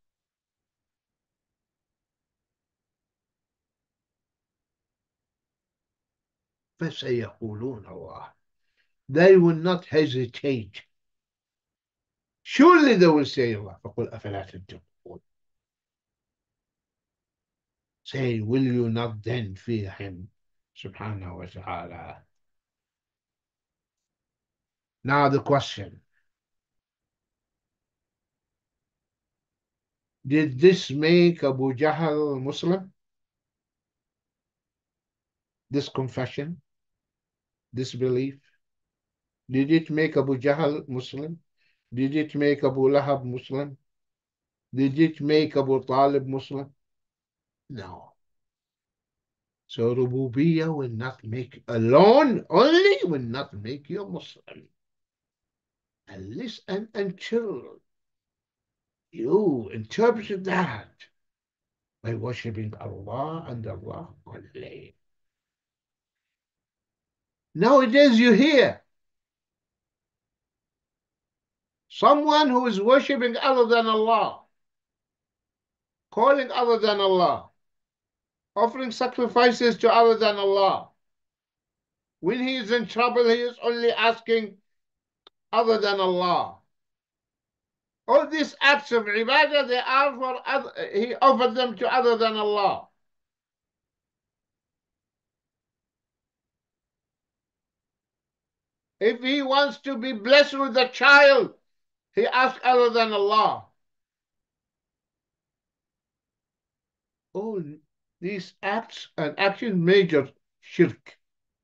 Speaker 1: فَسَيَقُولُونَ اللَّهُ. They will not hesitate. Surely they will say Allah. فَقُلْ أَفَلَا تَتَّقُونَ. Say, will you not then fear him? Subhanahu wa ta'ala. Now the question. Did this make Abu Jahl Muslim? This confession? This belief? Did it make Abu Jahl Muslim? Did it make Abu Lahab Muslim? Did it make Abu Talib Muslim? No. So Rububiyyah will not make alone, only will not make you Muslim. Unless and until you interpret that by worshipping Allah and Allah only. Nowadays you hear Someone who is worshipping other than Allah, calling other than Allah, offering sacrifices to other than Allah. When he is in trouble, he is only asking other than Allah. All these acts of ibadah, they are for other, he offered them to other than Allah. If he wants to be blessed with a child, he asks other than Allah. All these acts and actions major shirk.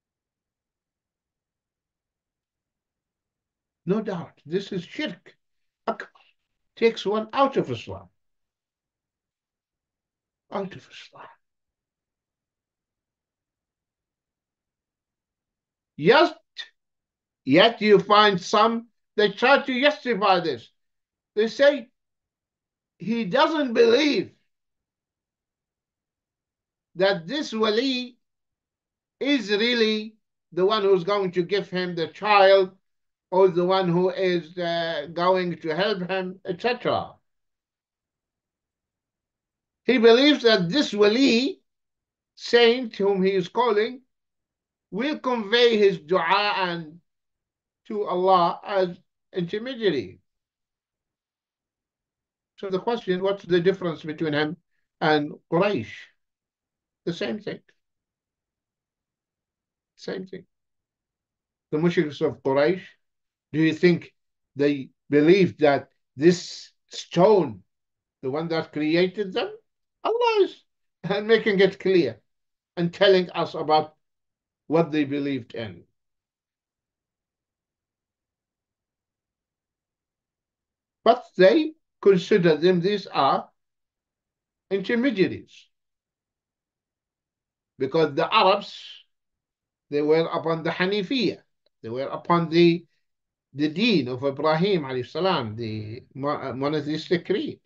Speaker 1: No doubt, this is shirk. Takes one out of Islam. Out of Islam. Yes, yet you find some, they try to justify this. They say he doesn't believe that this wali is really the one who's going to give him the child or the one who is going to help him, etc. He believes that this wali, saint whom he is calling, will convey his dua and to Allah as intermediary. So the question, what's the difference between him and Quraysh? The same thing. Same thing. The mushriks of Quraysh, do you think they believed that this stone, the one that created them, Allah is and making it clear and telling us about what they believed in. But they consider them, these are intermediaries. Because the Arabs, they were upon the Hanifiyah. They were upon the deen of Ibrahim alayhi salam, the monotheistic creed.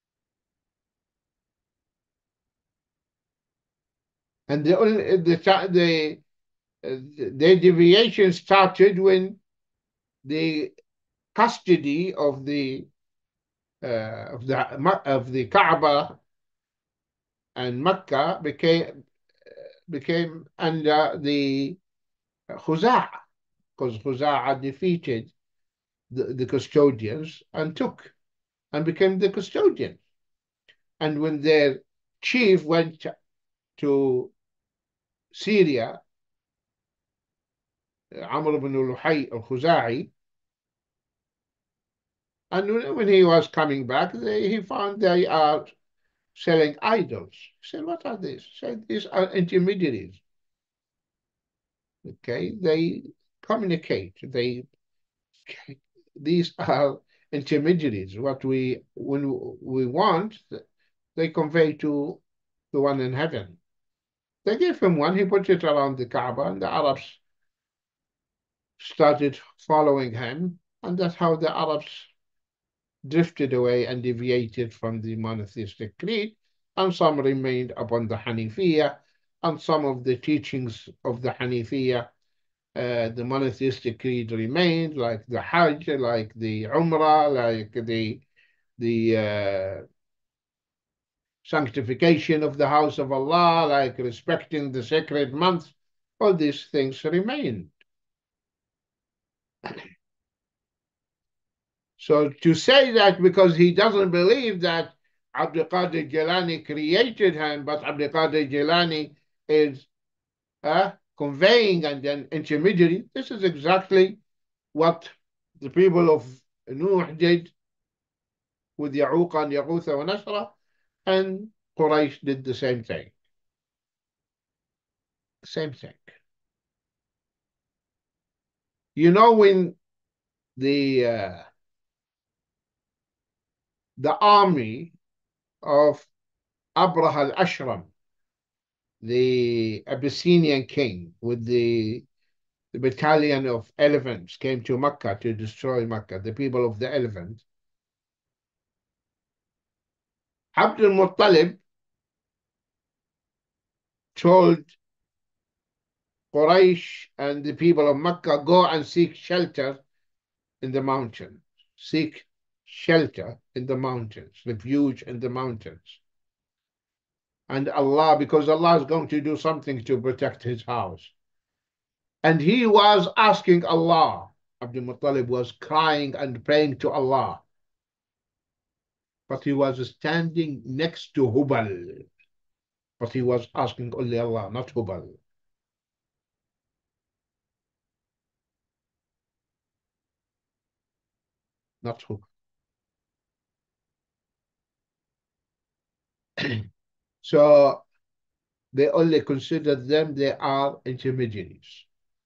Speaker 1: And the deviation started when the custody of the Kaaba and Mecca became under the Khuza'a, because Khuza'a defeated the custodians and took and became the custodian. And when their chief went to Syria, Amr ibn Luhay al-Khuza'i, and when he was coming back, he found they are selling idols. He said, what are these? He said, these are intermediaries. Okay, they communicate. These are intermediaries. When we want, they convey to the one in heaven. They gave him one. He put it around the Kaaba, and the Arabs started following him, and that's how the Arabs drifted away and deviated from the monotheistic creed, and some remained upon the Hanifiyah, and some of the teachings of the Hanifiyah, the monotheistic creed remained, like the Hajj, like the Umrah, like the sanctification of the house of Allah, like respecting the sacred months. All these things remain. So to say that because he doesn't believe that Abdul Qadir Jilani created him, but Abdul Qadir Jilani is conveying and then intermediary, this is exactly what the people of Nuh did with Ya'uq and Yaghutha and Nasra, and Quraysh did the same thing. Same thing. You know, when the army of Abraha al-Ashram, the Abyssinian king, with the battalion of elephants came to Mecca to destroy Mecca, the people of the elephant. Abd al-Muttalib told Quraysh and the people of Mecca, go and seek shelter in the mountain. seek shelter in the mountains, refuge in the mountains. And Allah, because Allah is going to do something to protect his house. And he was asking Allah. Abdul Muttalib was crying and praying to Allah. But he was standing next to Hubal. But he was asking only Allah, not Hubal. Not Hubal. So they only consider them, they are intermediaries.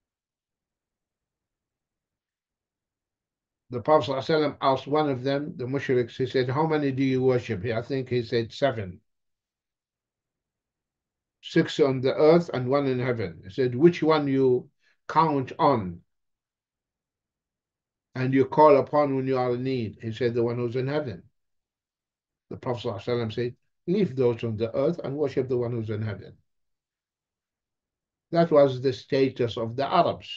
Speaker 1: The Prophet ﷺ asked one of them, the mushriks, he said, how many do you worship? I think he said 7. 6 on the earth and 1 in heaven. He said, which one you count on and you call upon when you are in need? He said, the one who's in heaven. The Prophet ﷺ said, leave those on the earth and worship the one who's in heaven. That was the status of the Arabs.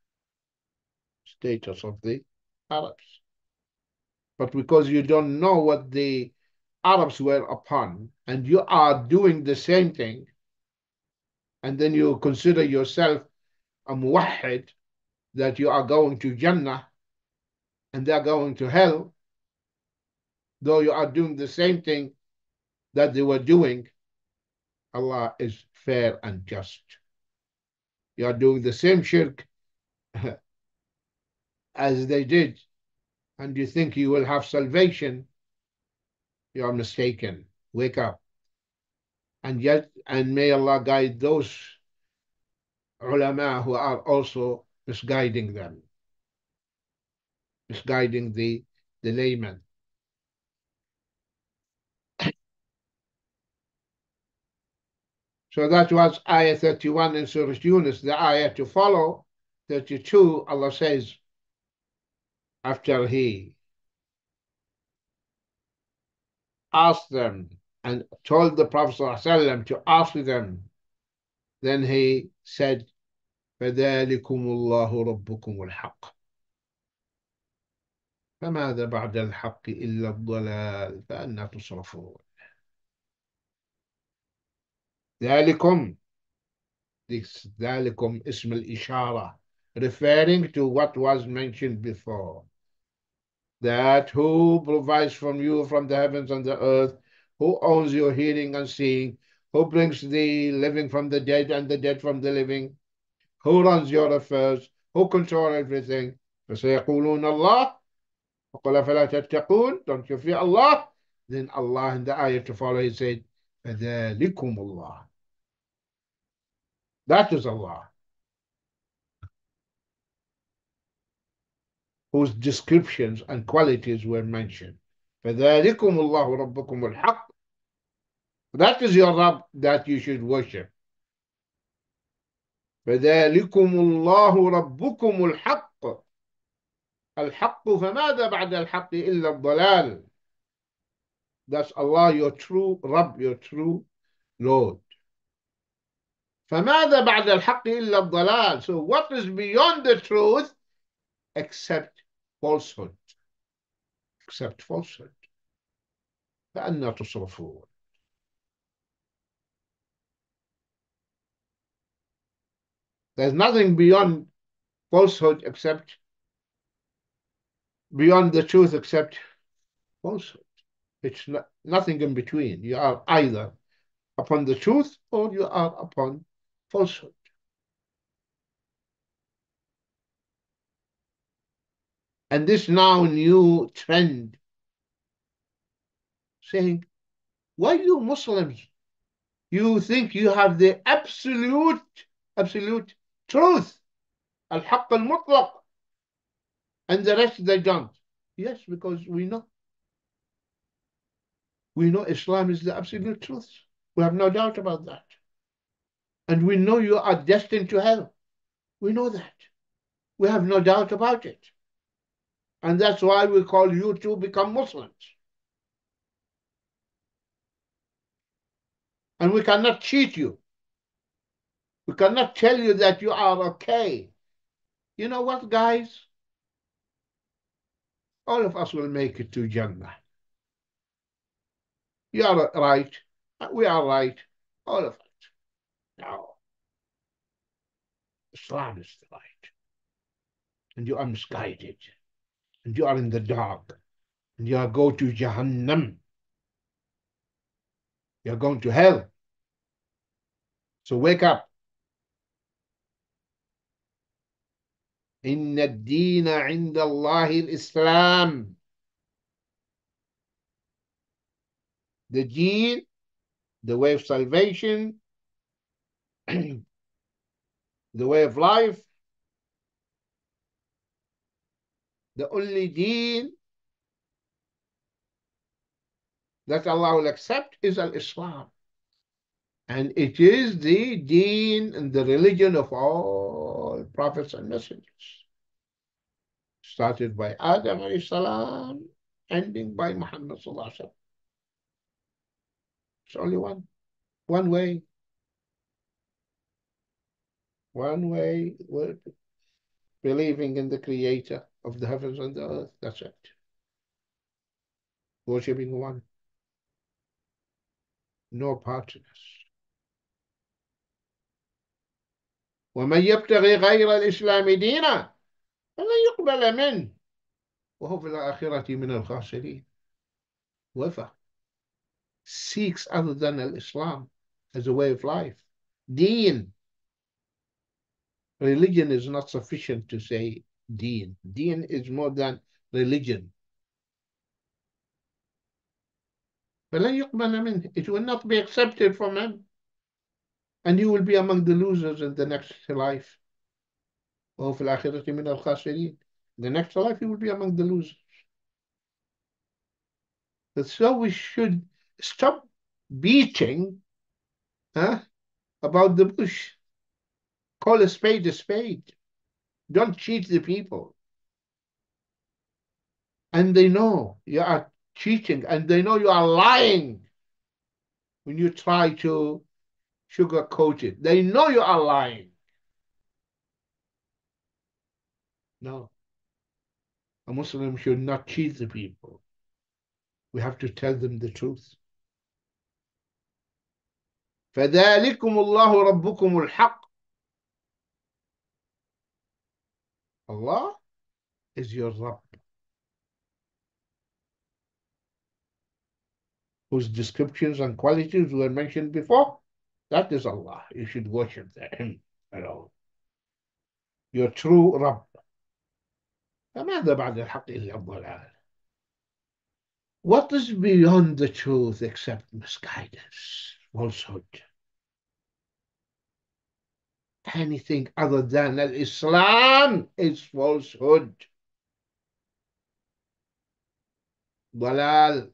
Speaker 1: Status of the Arabs. But because you don't know what the Arabs were upon, and you are doing the same thing, and then you consider yourself a muwahhid, that you are going to Jannah, and they are going to hell, though you are doing the same thing that they were doing, Allah is fair and just. You are doing the same shirk as they did, and you think you will have salvation, you are mistaken. Wake up. And may Allah guide those ulama who are also misguiding them, misguiding the layman. So that was ayah 31 in Surah Yunus. The ayah to follow, 32, Allah says, after he asked them and told the Prophet ﷺ to ask them, then he said, فَذَلِكُمُ اللَّهُ رَبُّكُمُ الْحَقِّ فَمَاذَا بَعْدَ الْحَقِّ إِلَّا الضَّلَالِ فَأَنَّى تُصْرَفُونَ. ذَلِكُمْ, this ذَلِكُمْ اسم الإشارة, referring to what was mentioned before. That who provides from you from the heavens and the earth, who owns your hearing and seeing, who brings the living from the dead and the dead from the living, who runs your affairs, who controls everything. فَسَيَقُولُونَ اللَّهُ وَقَالَ فَلَا تَتَّقُونَ. Don't you fear Allah? Then Allah in the ayah to follow, he said, فَذَلِكُمُ اللَّهُ. That is Allah, whose descriptions and qualities were mentioned. فَذَلِكُمُ اللَّهُ رَبُّكُمُ الْحَقِّ. That is your Rabb that you should worship. فَذَلِكُمُ اللَّهُ رَبُّكُمُ الْحَقِّ. الْحَقُّ فَمَاذَا بَعْدَ الْحَقِّ إِلَّا الضَّلَالِ. That's Allah, your true Rabb, your true Lord. فَمَاذَا بَعْدَ الْحَقِّ إِلَّا الضَّلَالِ. So what is beyond the truth except falsehood? Except falsehood. فَأَنَّى تُصْرَفُونَ. There's nothing beyond falsehood except beyond the truth except falsehood. It's nothing in between. You are either upon the truth or you are upon falsehood. And this now new trend saying, why you Muslims, you think you have the absolute truth, al-haqq al-mutlaq, and the rest they don't. Yes, because we know Islam is the absolute truth. We have no doubt about that. And we know you are destined to hell. We know that. We have no doubt about it. And that's why we call you to become Muslims. And we cannot cheat you. We cannot tell you that you are okay. You know what, guys? all of us will make it to Jannah. You are right. We are right. All of us. No. Islam is the right. And you are misguided. And you are in the dark. And you are going to Jahannam. You are going to hell. So wake up. إن الدين عند الله الإسلام. The deen, the way of salvation, the way of life, the only deen that Allah will accept is Al-Islam. And it is the deen and the religion of all prophets and messengers. Started by Adam alayhi salam, ending by Muhammad sallallahu alaihi wasallam. It's only one way. One way, believing in the creator of the heavens and the earth. That's it. Worshipping one. No partners. ومن يبتغي غير الإسلام دينا فلن يقبل منه وهو في الآخرة من الخاسرين. Whoever seeks other than Islam as a way of life, deen. Religion is not sufficient to say deen. Deen is more than religion. فلن يقبل منه. It will not be accepted from him. And you will be among the losers in the next life. وهو في الآخرة من الخاسرين. The next life you will be among the losers. So we should stop beating about the bush. Call a spade a spade. Don't cheat the people. And they know you are cheating, and they know you are lying when you try to sugarcoat it. They know you are lying. No. A Muslim should not cheat the people. We have to tell them the truth. فذلكم الله ربكم الحق. Allah is your Rabb, whose descriptions and qualities were mentioned before. That is Allah. You should worship Him alone. Your true Rabb. فماذا بعد الحق إلا الضلال. What is beyond the truth except misguidance, falsehood? Anything other than Islam is falsehood. ضلال.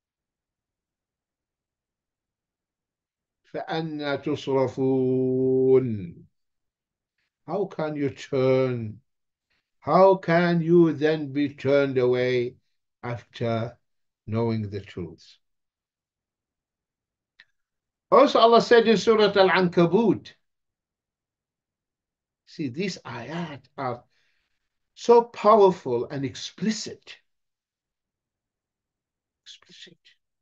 Speaker 1: فأنا تصرفون. How can you turn? How can you then be turned away after knowing the truth? Also, Allah said in Surah Al-Ankabut, see, these ayat are so powerful and explicit. Explicit.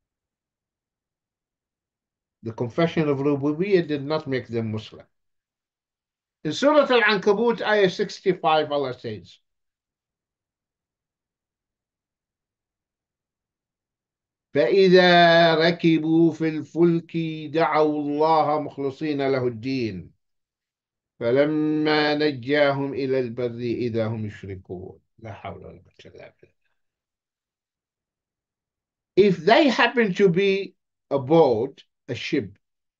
Speaker 1: The confession of Rububiyyah did not make them Muslim. In Surah Al-Ankabut, ayah 65, Allah says, فإذا ركبوا في الفلك دعوا الله مخلصين له الدين فلما نجاهم إلى البر إذا هم يشركون لا حول ولا قوة إلا بالله. If they happen to be aboard a ship,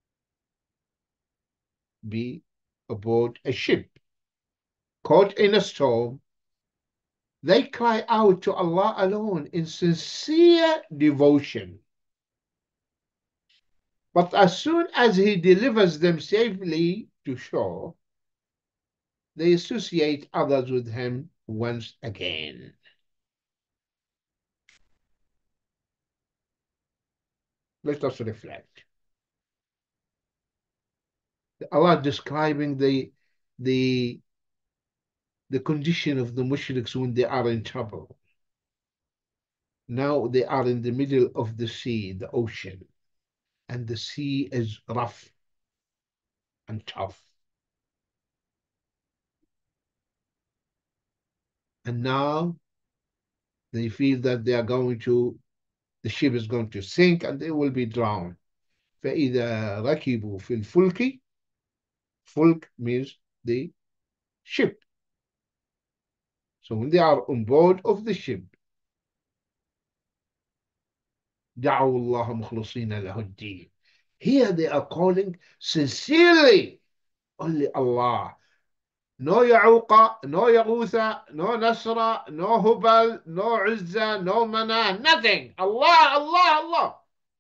Speaker 1: caught in a storm, they cry out to Allah alone in sincere devotion. But as soon as He delivers them safely to shore, they associate others with Him once again. Let us reflect. Allah describing the condition of the mushriks when they are in trouble. Now they are in the middle of the sea, the ocean, and the sea is rough and tough. And now they feel that the ship is going to sink and they will be drowned. فإذا ركبوا في الفلك, fulk means the ship. So when they are on board of the ship, دعوا الله مخلصين له الدين. Here they are calling sincerely only Allah. No Ya'uqa, no Yaghutha, no Nasra, no Hubal, no Uzza, no Mana, nothing. Allah, Allah, Allah.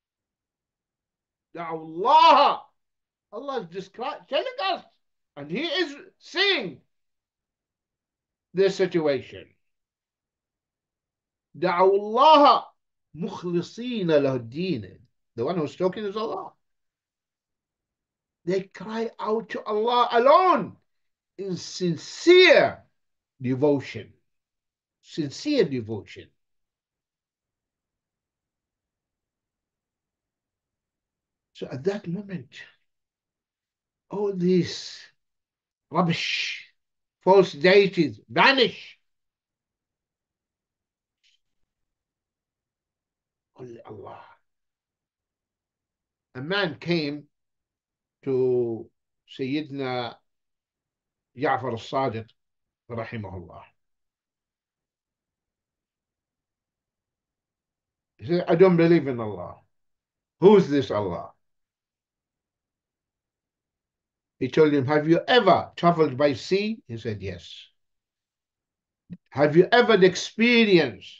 Speaker 1: دعوا الله. Allah is describing, telling us, and He is seeing their situation. دعوا الله مخلصين له الدين. The one who's talking is Allah. They cry out to Allah alone in sincere devotion. Sincere devotion. So at that moment, all these rubbish, false deities vanish. Only Allah. A man came to Sayyidina Ja'far al-Sadiq, rahimahullah. He said, I don't believe in Allah. Who's this Allah? He told him, have you ever traveled by sea? He said, yes. Have you ever experienced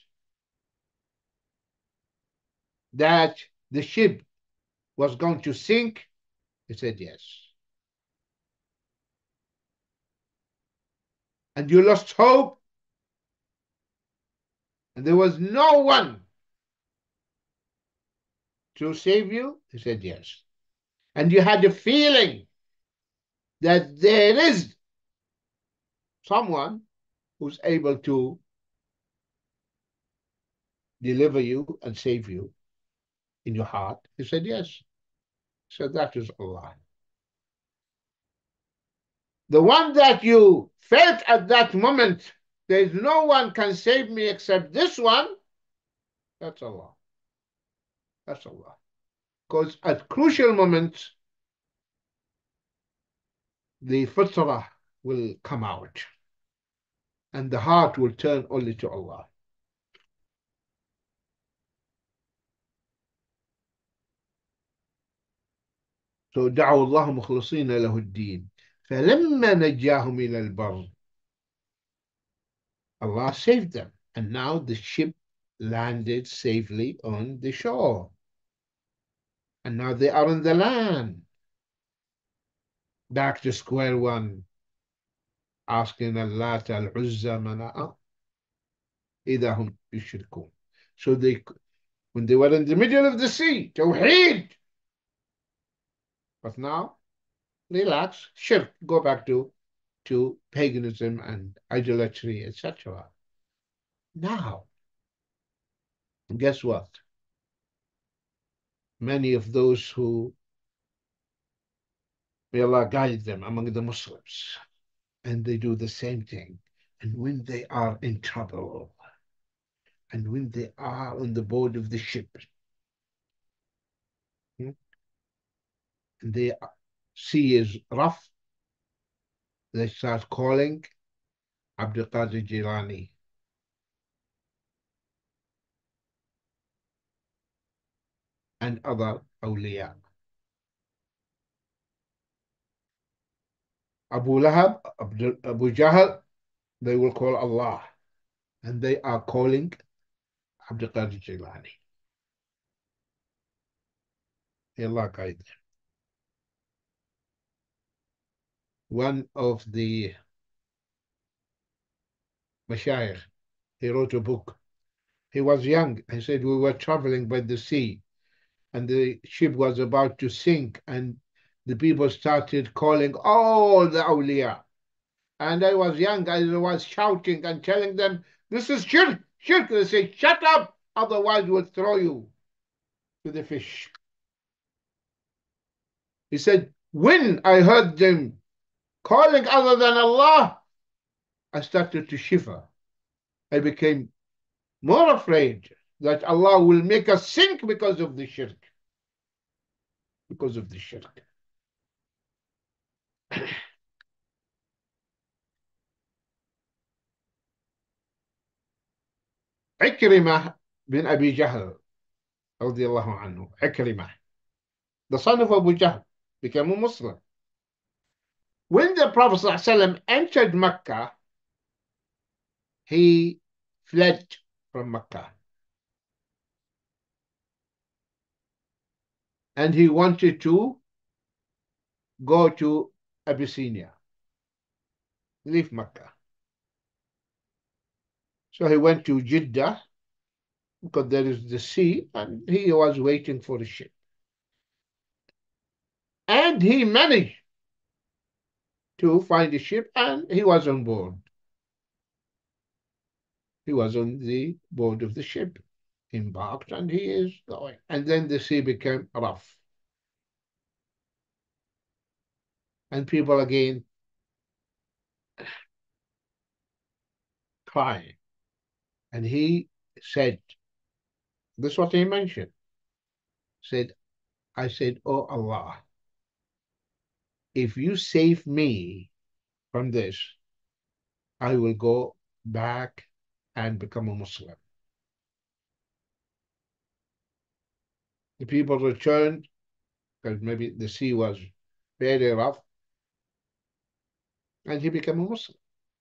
Speaker 1: that the ship was going to sink? He said, yes. And you lost hope? And there was no one to save you? He said, yes. And you had a feeling that there is someone who's able to deliver you and save you in your heart? He said, yes. So that is Allah. The one that you felt at that moment, there is no one can save me except this one, that's Allah. That's Allah. Because at crucial moments, the fitrah will come out and the heart will turn only to Allah. So دعوا الله مخلصين له الدين فلما نجاهم إلى البر, Allah saved them, and now the ship landed safely on the shore, and now they are on the land, back to square one, asking Allah al-Uzza Mana'a إذا هم يشركون. So when they were in the middle of the sea, Tawheed. But now, relax, shirk, go back to paganism and idolatry, etc. Now, guess what? Many of those who, may Allah guide them among the Muslims, and they do the same thing. And when they are in trouble, and when they are on the board of the ship, and the sea is rough, they start calling Abdul Qadir Jilani. And other awliya. Abu Lahab, Abu Jahl, they will call Allah. And they are calling Abdul Qadir Jilani. Allah guide them. One of the Mashayikh, he wrote a book. He was young. He said, we were traveling by the sea and the ship was about to sink, and the people started calling all the awliya. And I was young. I was shouting and telling them, this is shirk, shirk. They say, shut up. otherwise we'll throw you to the fish. He said, when I heard them calling other than Allah, I started to shiver. I became more afraid that Allah will make us sink because of the shirk. Because of the shirk. Ikrimah bin Abi Jahl, radiallahu anhu. Ikrimah, the son of Abu Jahl, became a Muslim. When the Prophet ﷺ entered Mecca, he fled from Mecca. And he wanted to go to Abyssinia, leave Mecca. So he went to Jeddah because there is the sea and he was waiting for the ship. And he managed to find the ship and he was on board. He was on the board of the ship, embarked, and he is going. And then the sea became rough. And people again crying. And he said, this is what he mentioned, said, I said, oh Allah, if you save me from this, I will go back and become a Muslim. The people returned because maybe the sea was very rough, and he became a Muslim.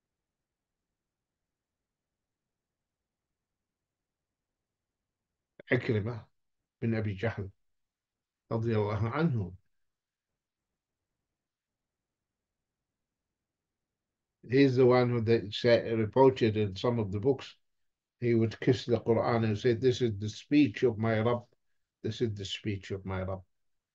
Speaker 1: Ikrimah bin Abi Jahl, radiallahu anhu. He's the one who they reported in some of the books. He would kiss the Quran and say, this is the speech of my Rabb. This is the speech of my Rabb.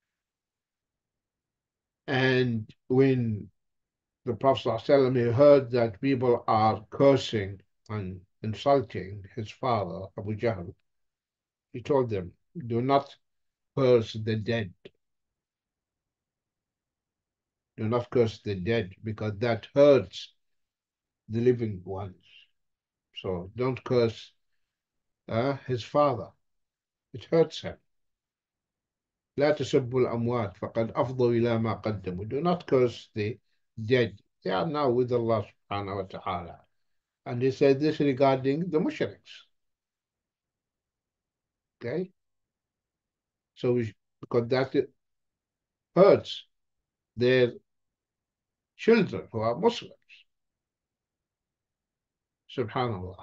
Speaker 1: And when the Prophet ﷺ, he heard that people are cursing and insulting his father, Abu Jahl, he told them, do not curse the dead. Do not curse the dead because that hurts the living ones. So don't curse his father. It hurts him. لا تسبوا الأموات فقد أفضوا إلى ما قدموا. Do not curse the dead. They are now with Allah subhanahu wa ta'ala. And he said this regarding the mushriks. Okay? So because that hurts their children who are Muslims. Subhanallah.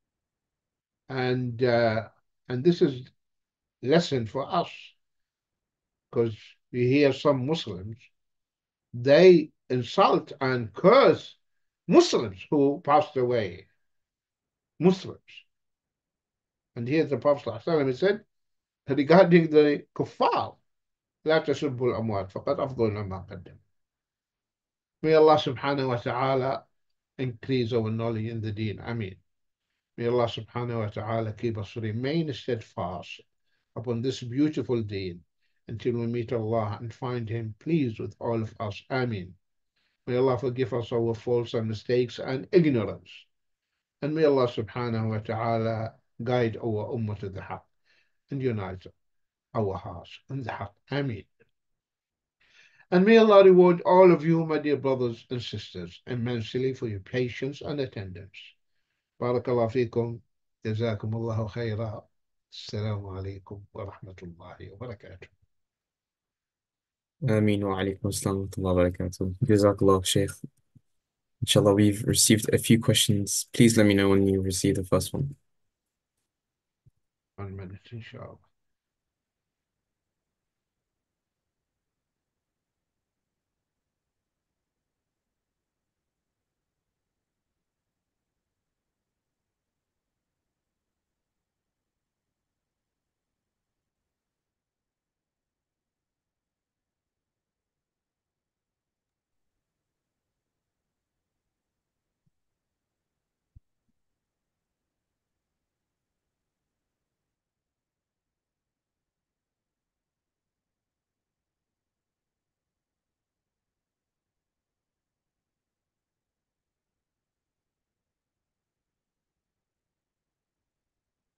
Speaker 1: And this is lesson for us because we hear some Muslims, they insult and curse Muslims who passed away. Muslims. And here the Prophet ﷺ said regarding the kuffar, لا تسبوا الأموات فقد أفضل ما قدم. May Allah subhanahu wa ta'ala increase our knowledge in the deen. Ameen. May Allah subhanahu wa ta'ala keep us remain steadfast upon this beautiful deen until we meet Allah and find Him pleased with all of us. Ameen. May Allah forgive us our faults and mistakes and ignorance. And may Allah subhanahu wa ta'ala guide our ummah to the haqq and unite our hearts in the haqq. Ameen. And may Allah reward all of you, my dear brothers and sisters, immensely for your patience and attendance. Barakallahu feekum. جزاكم الله خيرا. السلام عليكم ورحمة الله وبركاته.
Speaker 2: Ameen wa alaikum assalam wa rahmatullahi wa barakatuh. Jazakallah, Shaykh. Inshallah, we've received a few questions. Please let me know when you receive the first one.
Speaker 1: 1 minute, inshallah.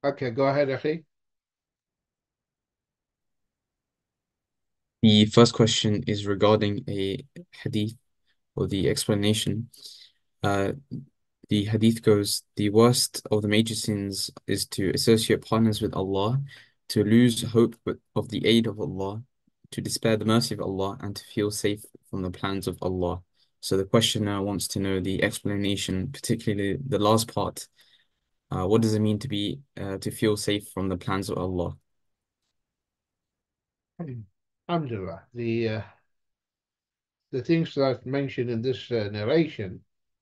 Speaker 1: Okay, go ahead, Akhi.
Speaker 2: The first question is regarding a hadith or the explanation. Uh, the hadith goes, the worst of the major sins is to associate partners with Allah, to lose hope of the aid of Allah, to despair the mercy of Allah, and to feel safe from the plans of Allah. So the questioner wants to know the explanation, particularly the last part. What does it mean to be to feel safe from the plans of Allah?
Speaker 1: Alhamdulillah. The things that mentioned in this narration,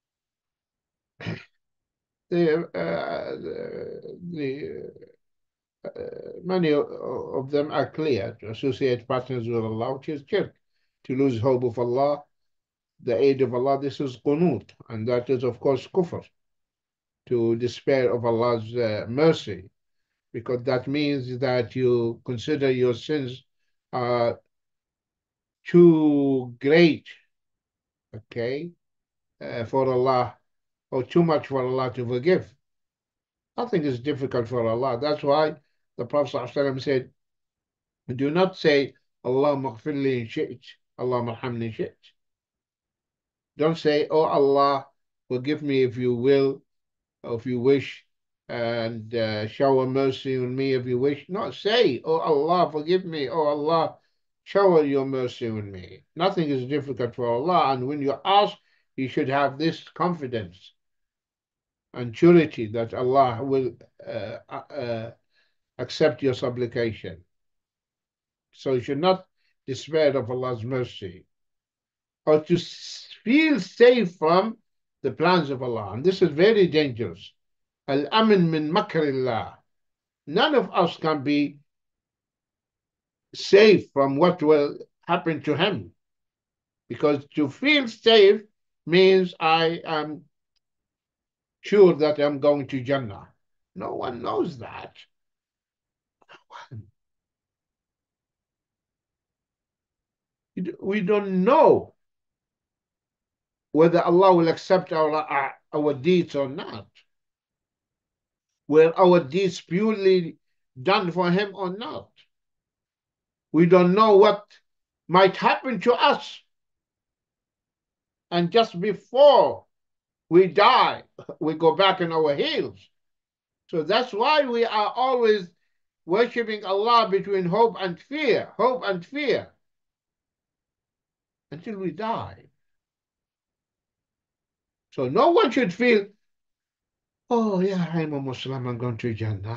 Speaker 1: many of them are clear. To associate partners with Allah, which is shirk. To lose hope of Allah, the aid of Allah, this is qunut, and that is, of course, kufr. To despair of Allah's mercy, because that means that you consider your sins are too great, okay, for Allah, or too much for Allah to forgive. Nothing is difficult for Allah. That's why the Prophet ﷺ said, do not say, Allahumma ghfirli in shi't, Allahumma arhamni in shi't. Don't say, oh Allah, forgive me if you will, or if you wish, and shower mercy on me if you wish. No, say, oh Allah, forgive me. Oh Allah, shower your mercy on me. Nothing is difficult for Allah. And when you ask, you should have this confidence and surety that Allah will accept your supplication. So you should not despair of Allah's mercy or to feel safe from the plans of Allah. And this is very dangerous. Al-amin min makrillah. None of us can be safe from what will happen to him. Because to feel safe means I am sure that I'm going to Jannah. No one knows that. We don't know whether Allah will accept our deeds or not. Were our deeds purely done for him or not? We don't know what might happen to us. And just before we die, we go back on our heels. So that's why we are always worshipping Allah between hope and fear, until we die. So no one should feel, oh yeah, I'm a Muslim, I'm going to Jannah.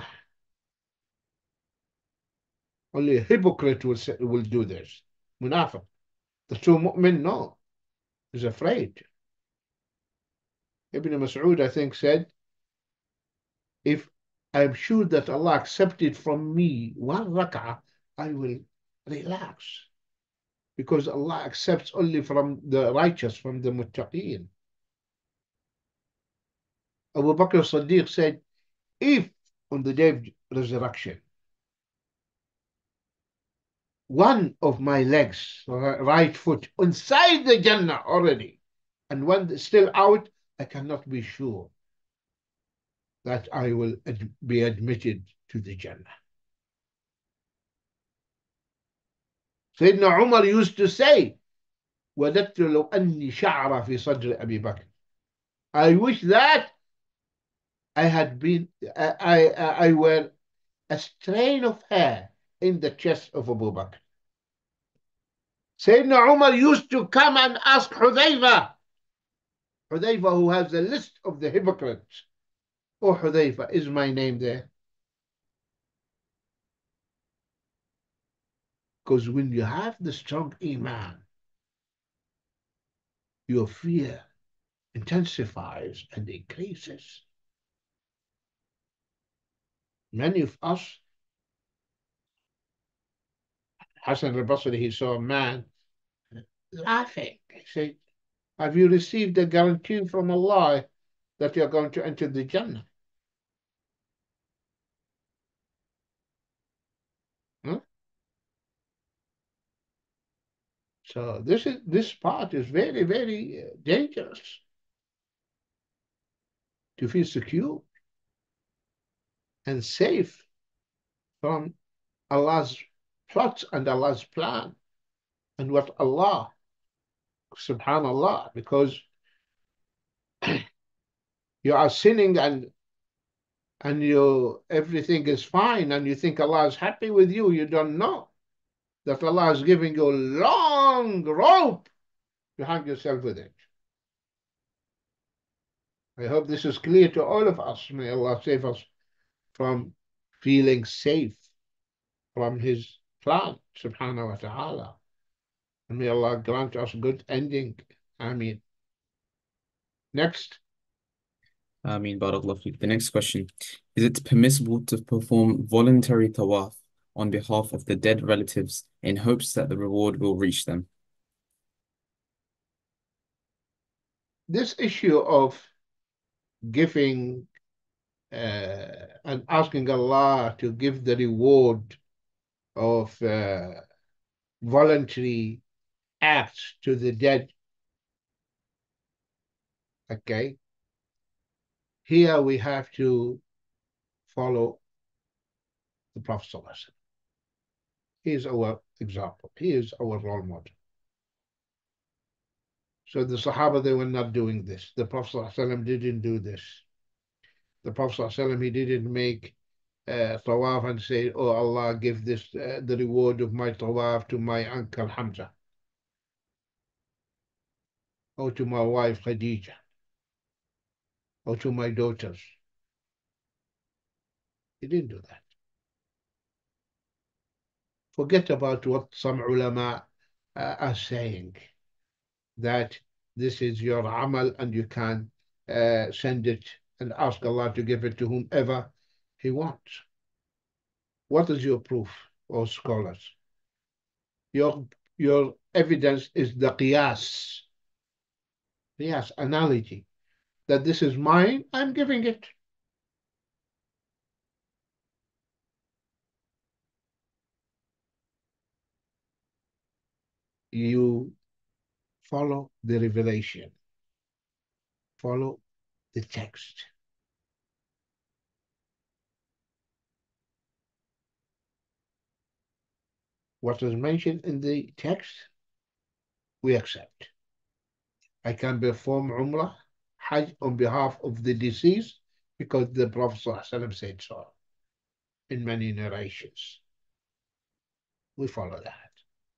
Speaker 1: Only a hypocrite will do this. Munafiq. The true mu'min, no, is afraid. Ibn Mas'ud, I think, said, if I'm sure that Allah accepted from me one rak'ah, I will relax. Because Allah accepts only from the righteous, from the muttaqeen. Abu Bakr as-Siddiq said, if on the day of resurrection, one of my legs, right foot, inside the Jannah already, and one still out, I cannot be sure that I will be admitted to the Jannah. Sayyidina Umar used to say, وَدَدْتُ لَوْ أَنِّي شَعْرَ فِي صَدْرِ أَبِي بَكْرٍ. I wish that I had been, I were a strain of hair in the chest of Abu Bakr. Sayyidina Umar used to come and ask Hudayfa, who has a list of the hypocrites. Oh, Hudayfa, is my name there? Because when you have the strong Iman, your fear intensifies and increases. Many of us, Hassan al-Basri, he saw a man laughing. He said, have you received a guarantee from Allah that you're going to enter the Jannah? Huh? So this part is very, very dangerous to feel secure. and safe from Allah's plot and Allah's plan and what Allah, subhanallah, because you are sinning and you everything is fine and you think Allah is happy with you. You don't know that Allah is giving you a long rope to hang yourself with it. I hope this is clear to all of us. May Allah save us from feeling safe from His plan, subhanahu wa ta'ala. And may Allah grant us good ending. Ameen. Next.
Speaker 2: Barakallah feek. The next question. Is it permissible to perform voluntary tawaf on behalf of the dead relatives in hopes that the reward will reach them?
Speaker 1: This issue of giving and asking Allah to give the reward of voluntary acts to the dead. Okay. Here we have to follow the Prophet ﷺ. He is our example. He is our role model. So the Sahaba, they were not doing this. The Prophet ﷺ didn't do this. The Prophet ﷺ, he didn't make tawaf and say, oh Allah, give this the reward of my tawaf to my uncle Hamza or to my wife Khadija or to my daughters. He didn't do that. Forget about what some ulama are saying, that this is your amal and you can send it and ask Allah to give it to whomever He wants. What is your proof, O scholars? Your evidence is the qiyas, analogy, that this is mine, I'm giving it. You follow the revelation, follow the text. What is mentioned in the text, we accept. I can perform Umrah, Hajj on behalf of the deceased because the Prophet ﷺ said so in many narrations. We follow that.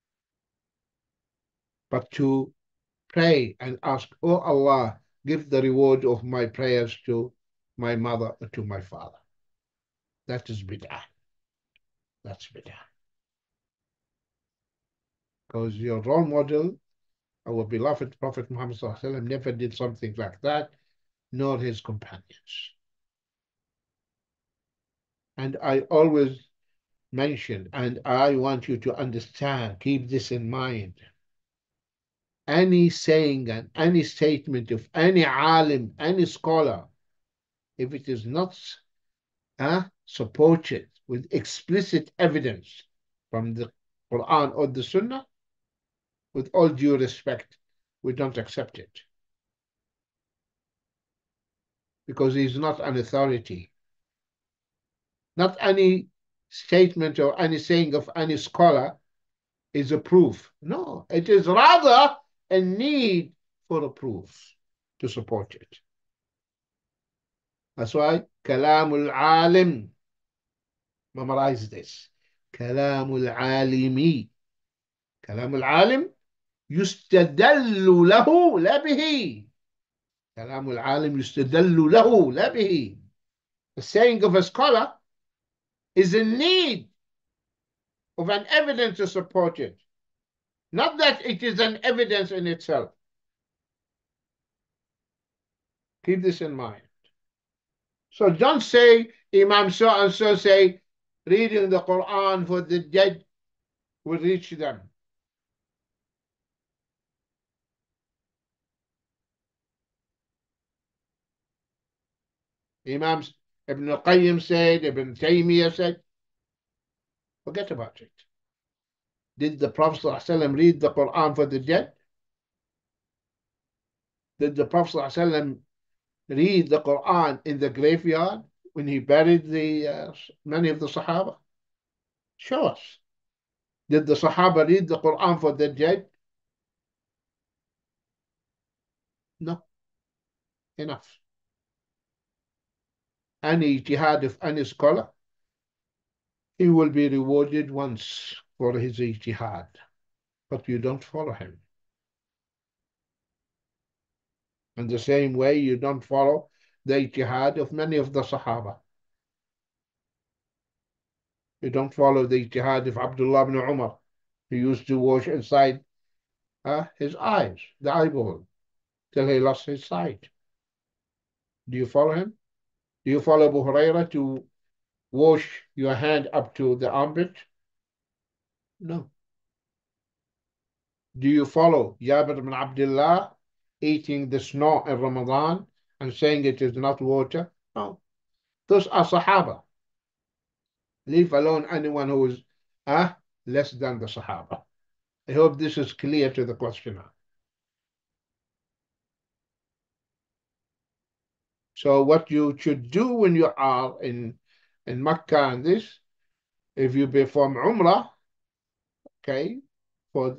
Speaker 1: But to pray and ask, oh Allah, give the reward of my prayers to my mother or to my father, that is bid'ah. That's bid'ah. Because your role model, our beloved Prophet Muhammad ﷺ, never did something like that, nor his companions. And I always mention, and I want you to understand, keep this in mind. Any saying and any statement of any alim, any scholar, if it is not supported with explicit evidence from the Quran or the Sunnah, with all due respect, we don't accept it. Because he is not an authority. Not any statement or any saying of any scholar is a proof. No, it is rather a need for a proof to support it. That's why Kalamul Alim, memorize this. Kalamul Alimi. Kalamul Alim يستدل له لا به. كلام العالم يستدل له لا به. The saying of a scholar is in need of an evidence to support it. Not that it is an evidence in itself. Keep this in mind. So don't say Imam so and so say reading the Quran for the dead will reach them. Imam Ibn Qayyim said, Ibn Taymiyyah said, forget about it. Did the Prophet ﷺ read the Quran for the dead? Did the Prophet ﷺ read the Quran in the graveyard? when he buried many of the Sahaba? Show us. Did the Sahaba read the Quran for the dead? No, enough. Any jihad of any scholar, he will be rewarded once for his ijtihad, but you don't follow him. In the same way, you don't follow the ijtihad of many of the Sahaba. You don't follow the ijtihad of Abdullah ibn Umar. He used to wash inside his eyes, the eyeball, till he lost his sight. Do you follow him? Do you follow Abu Huraira to wash your hand up to the armpit? No. Do you follow Jabir ibn Abdullah eating the snow in Ramadan and saying it is not water? No. Those are Sahaba. Leave alone anyone who is less than the Sahaba. I hope this is clear to the questioner. So what you should do when you are in Mecca and this, if you perform Umrah, okay, for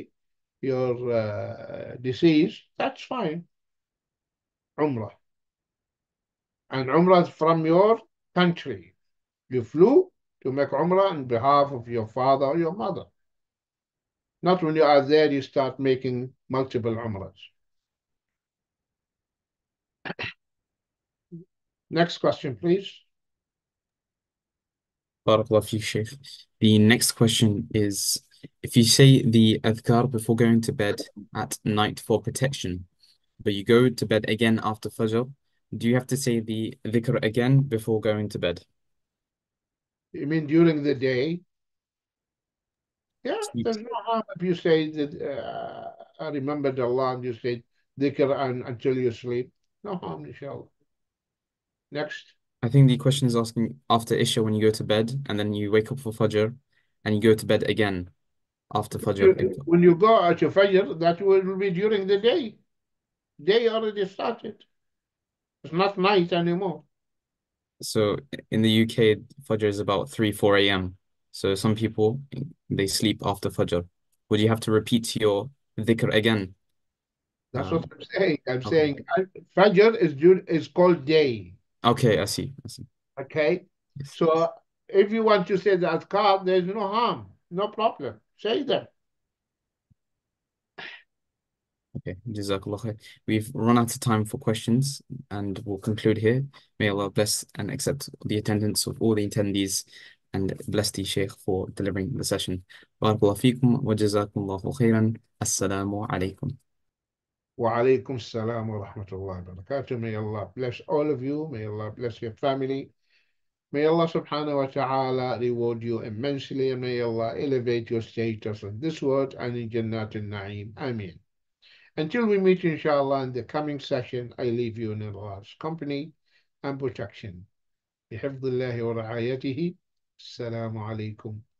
Speaker 1: your disease, that's fine. Umrah. And Umrah from your country. You flew to make Umrah on behalf of your father or your mother. Not when you are there, you start making multiple Umrahs. Next question, please.
Speaker 2: Barakallah fi Shaykh. The next question is, if you say the adhkar before going to bed at night for protection, but you go to bed again after Fajr, do you have to say the dhikr again before going to bed?
Speaker 1: You mean during the day? Yeah,
Speaker 2: Sleep.
Speaker 1: there's no harm if you say that I remembered Allah and you say dhikr until you sleep. No harm, inshallah. Next.
Speaker 2: I think the question is asking after Isha when you go to bed and then you wake up for Fajr and you go to bed again after Fajr.
Speaker 1: When you go out to Fajr, that will be during the day. Day already started. It's not night anymore.
Speaker 2: So in the UK, Fajr is about 3, 4 a.m. So some people, they sleep after Fajr. Would you have to repeat your dhikr again?
Speaker 1: That's what I'm saying. I'm
Speaker 2: Okay.
Speaker 1: saying Fajr is called day.
Speaker 2: Okay, I see. I see.
Speaker 1: Okay?
Speaker 2: Yes.
Speaker 1: So if you want to say the adhkar, there's no harm. No problem. Say them.
Speaker 2: Okay, Jazakallah khair. We've run out of time for questions and we'll conclude here. May Allah bless and accept the attendance of all the attendees and bless the Shaykh for delivering the session. Barakallahu feekum wa jazakumullahu khairan. Assalamu alaikum.
Speaker 1: Wa alaikum salam wa rahmatullahi wa barakatuh. May Allah bless all of you. May Allah bless your family. May Allah subhanahu wa ta'ala reward you immensely. And may Allah elevate your status in this world and in Jannat al-Na'im. Ameen. Until we meet, inshallah, in the coming session, I leave you in Allah's company and protection. بحفظ الله ورعايته. السلام عليكم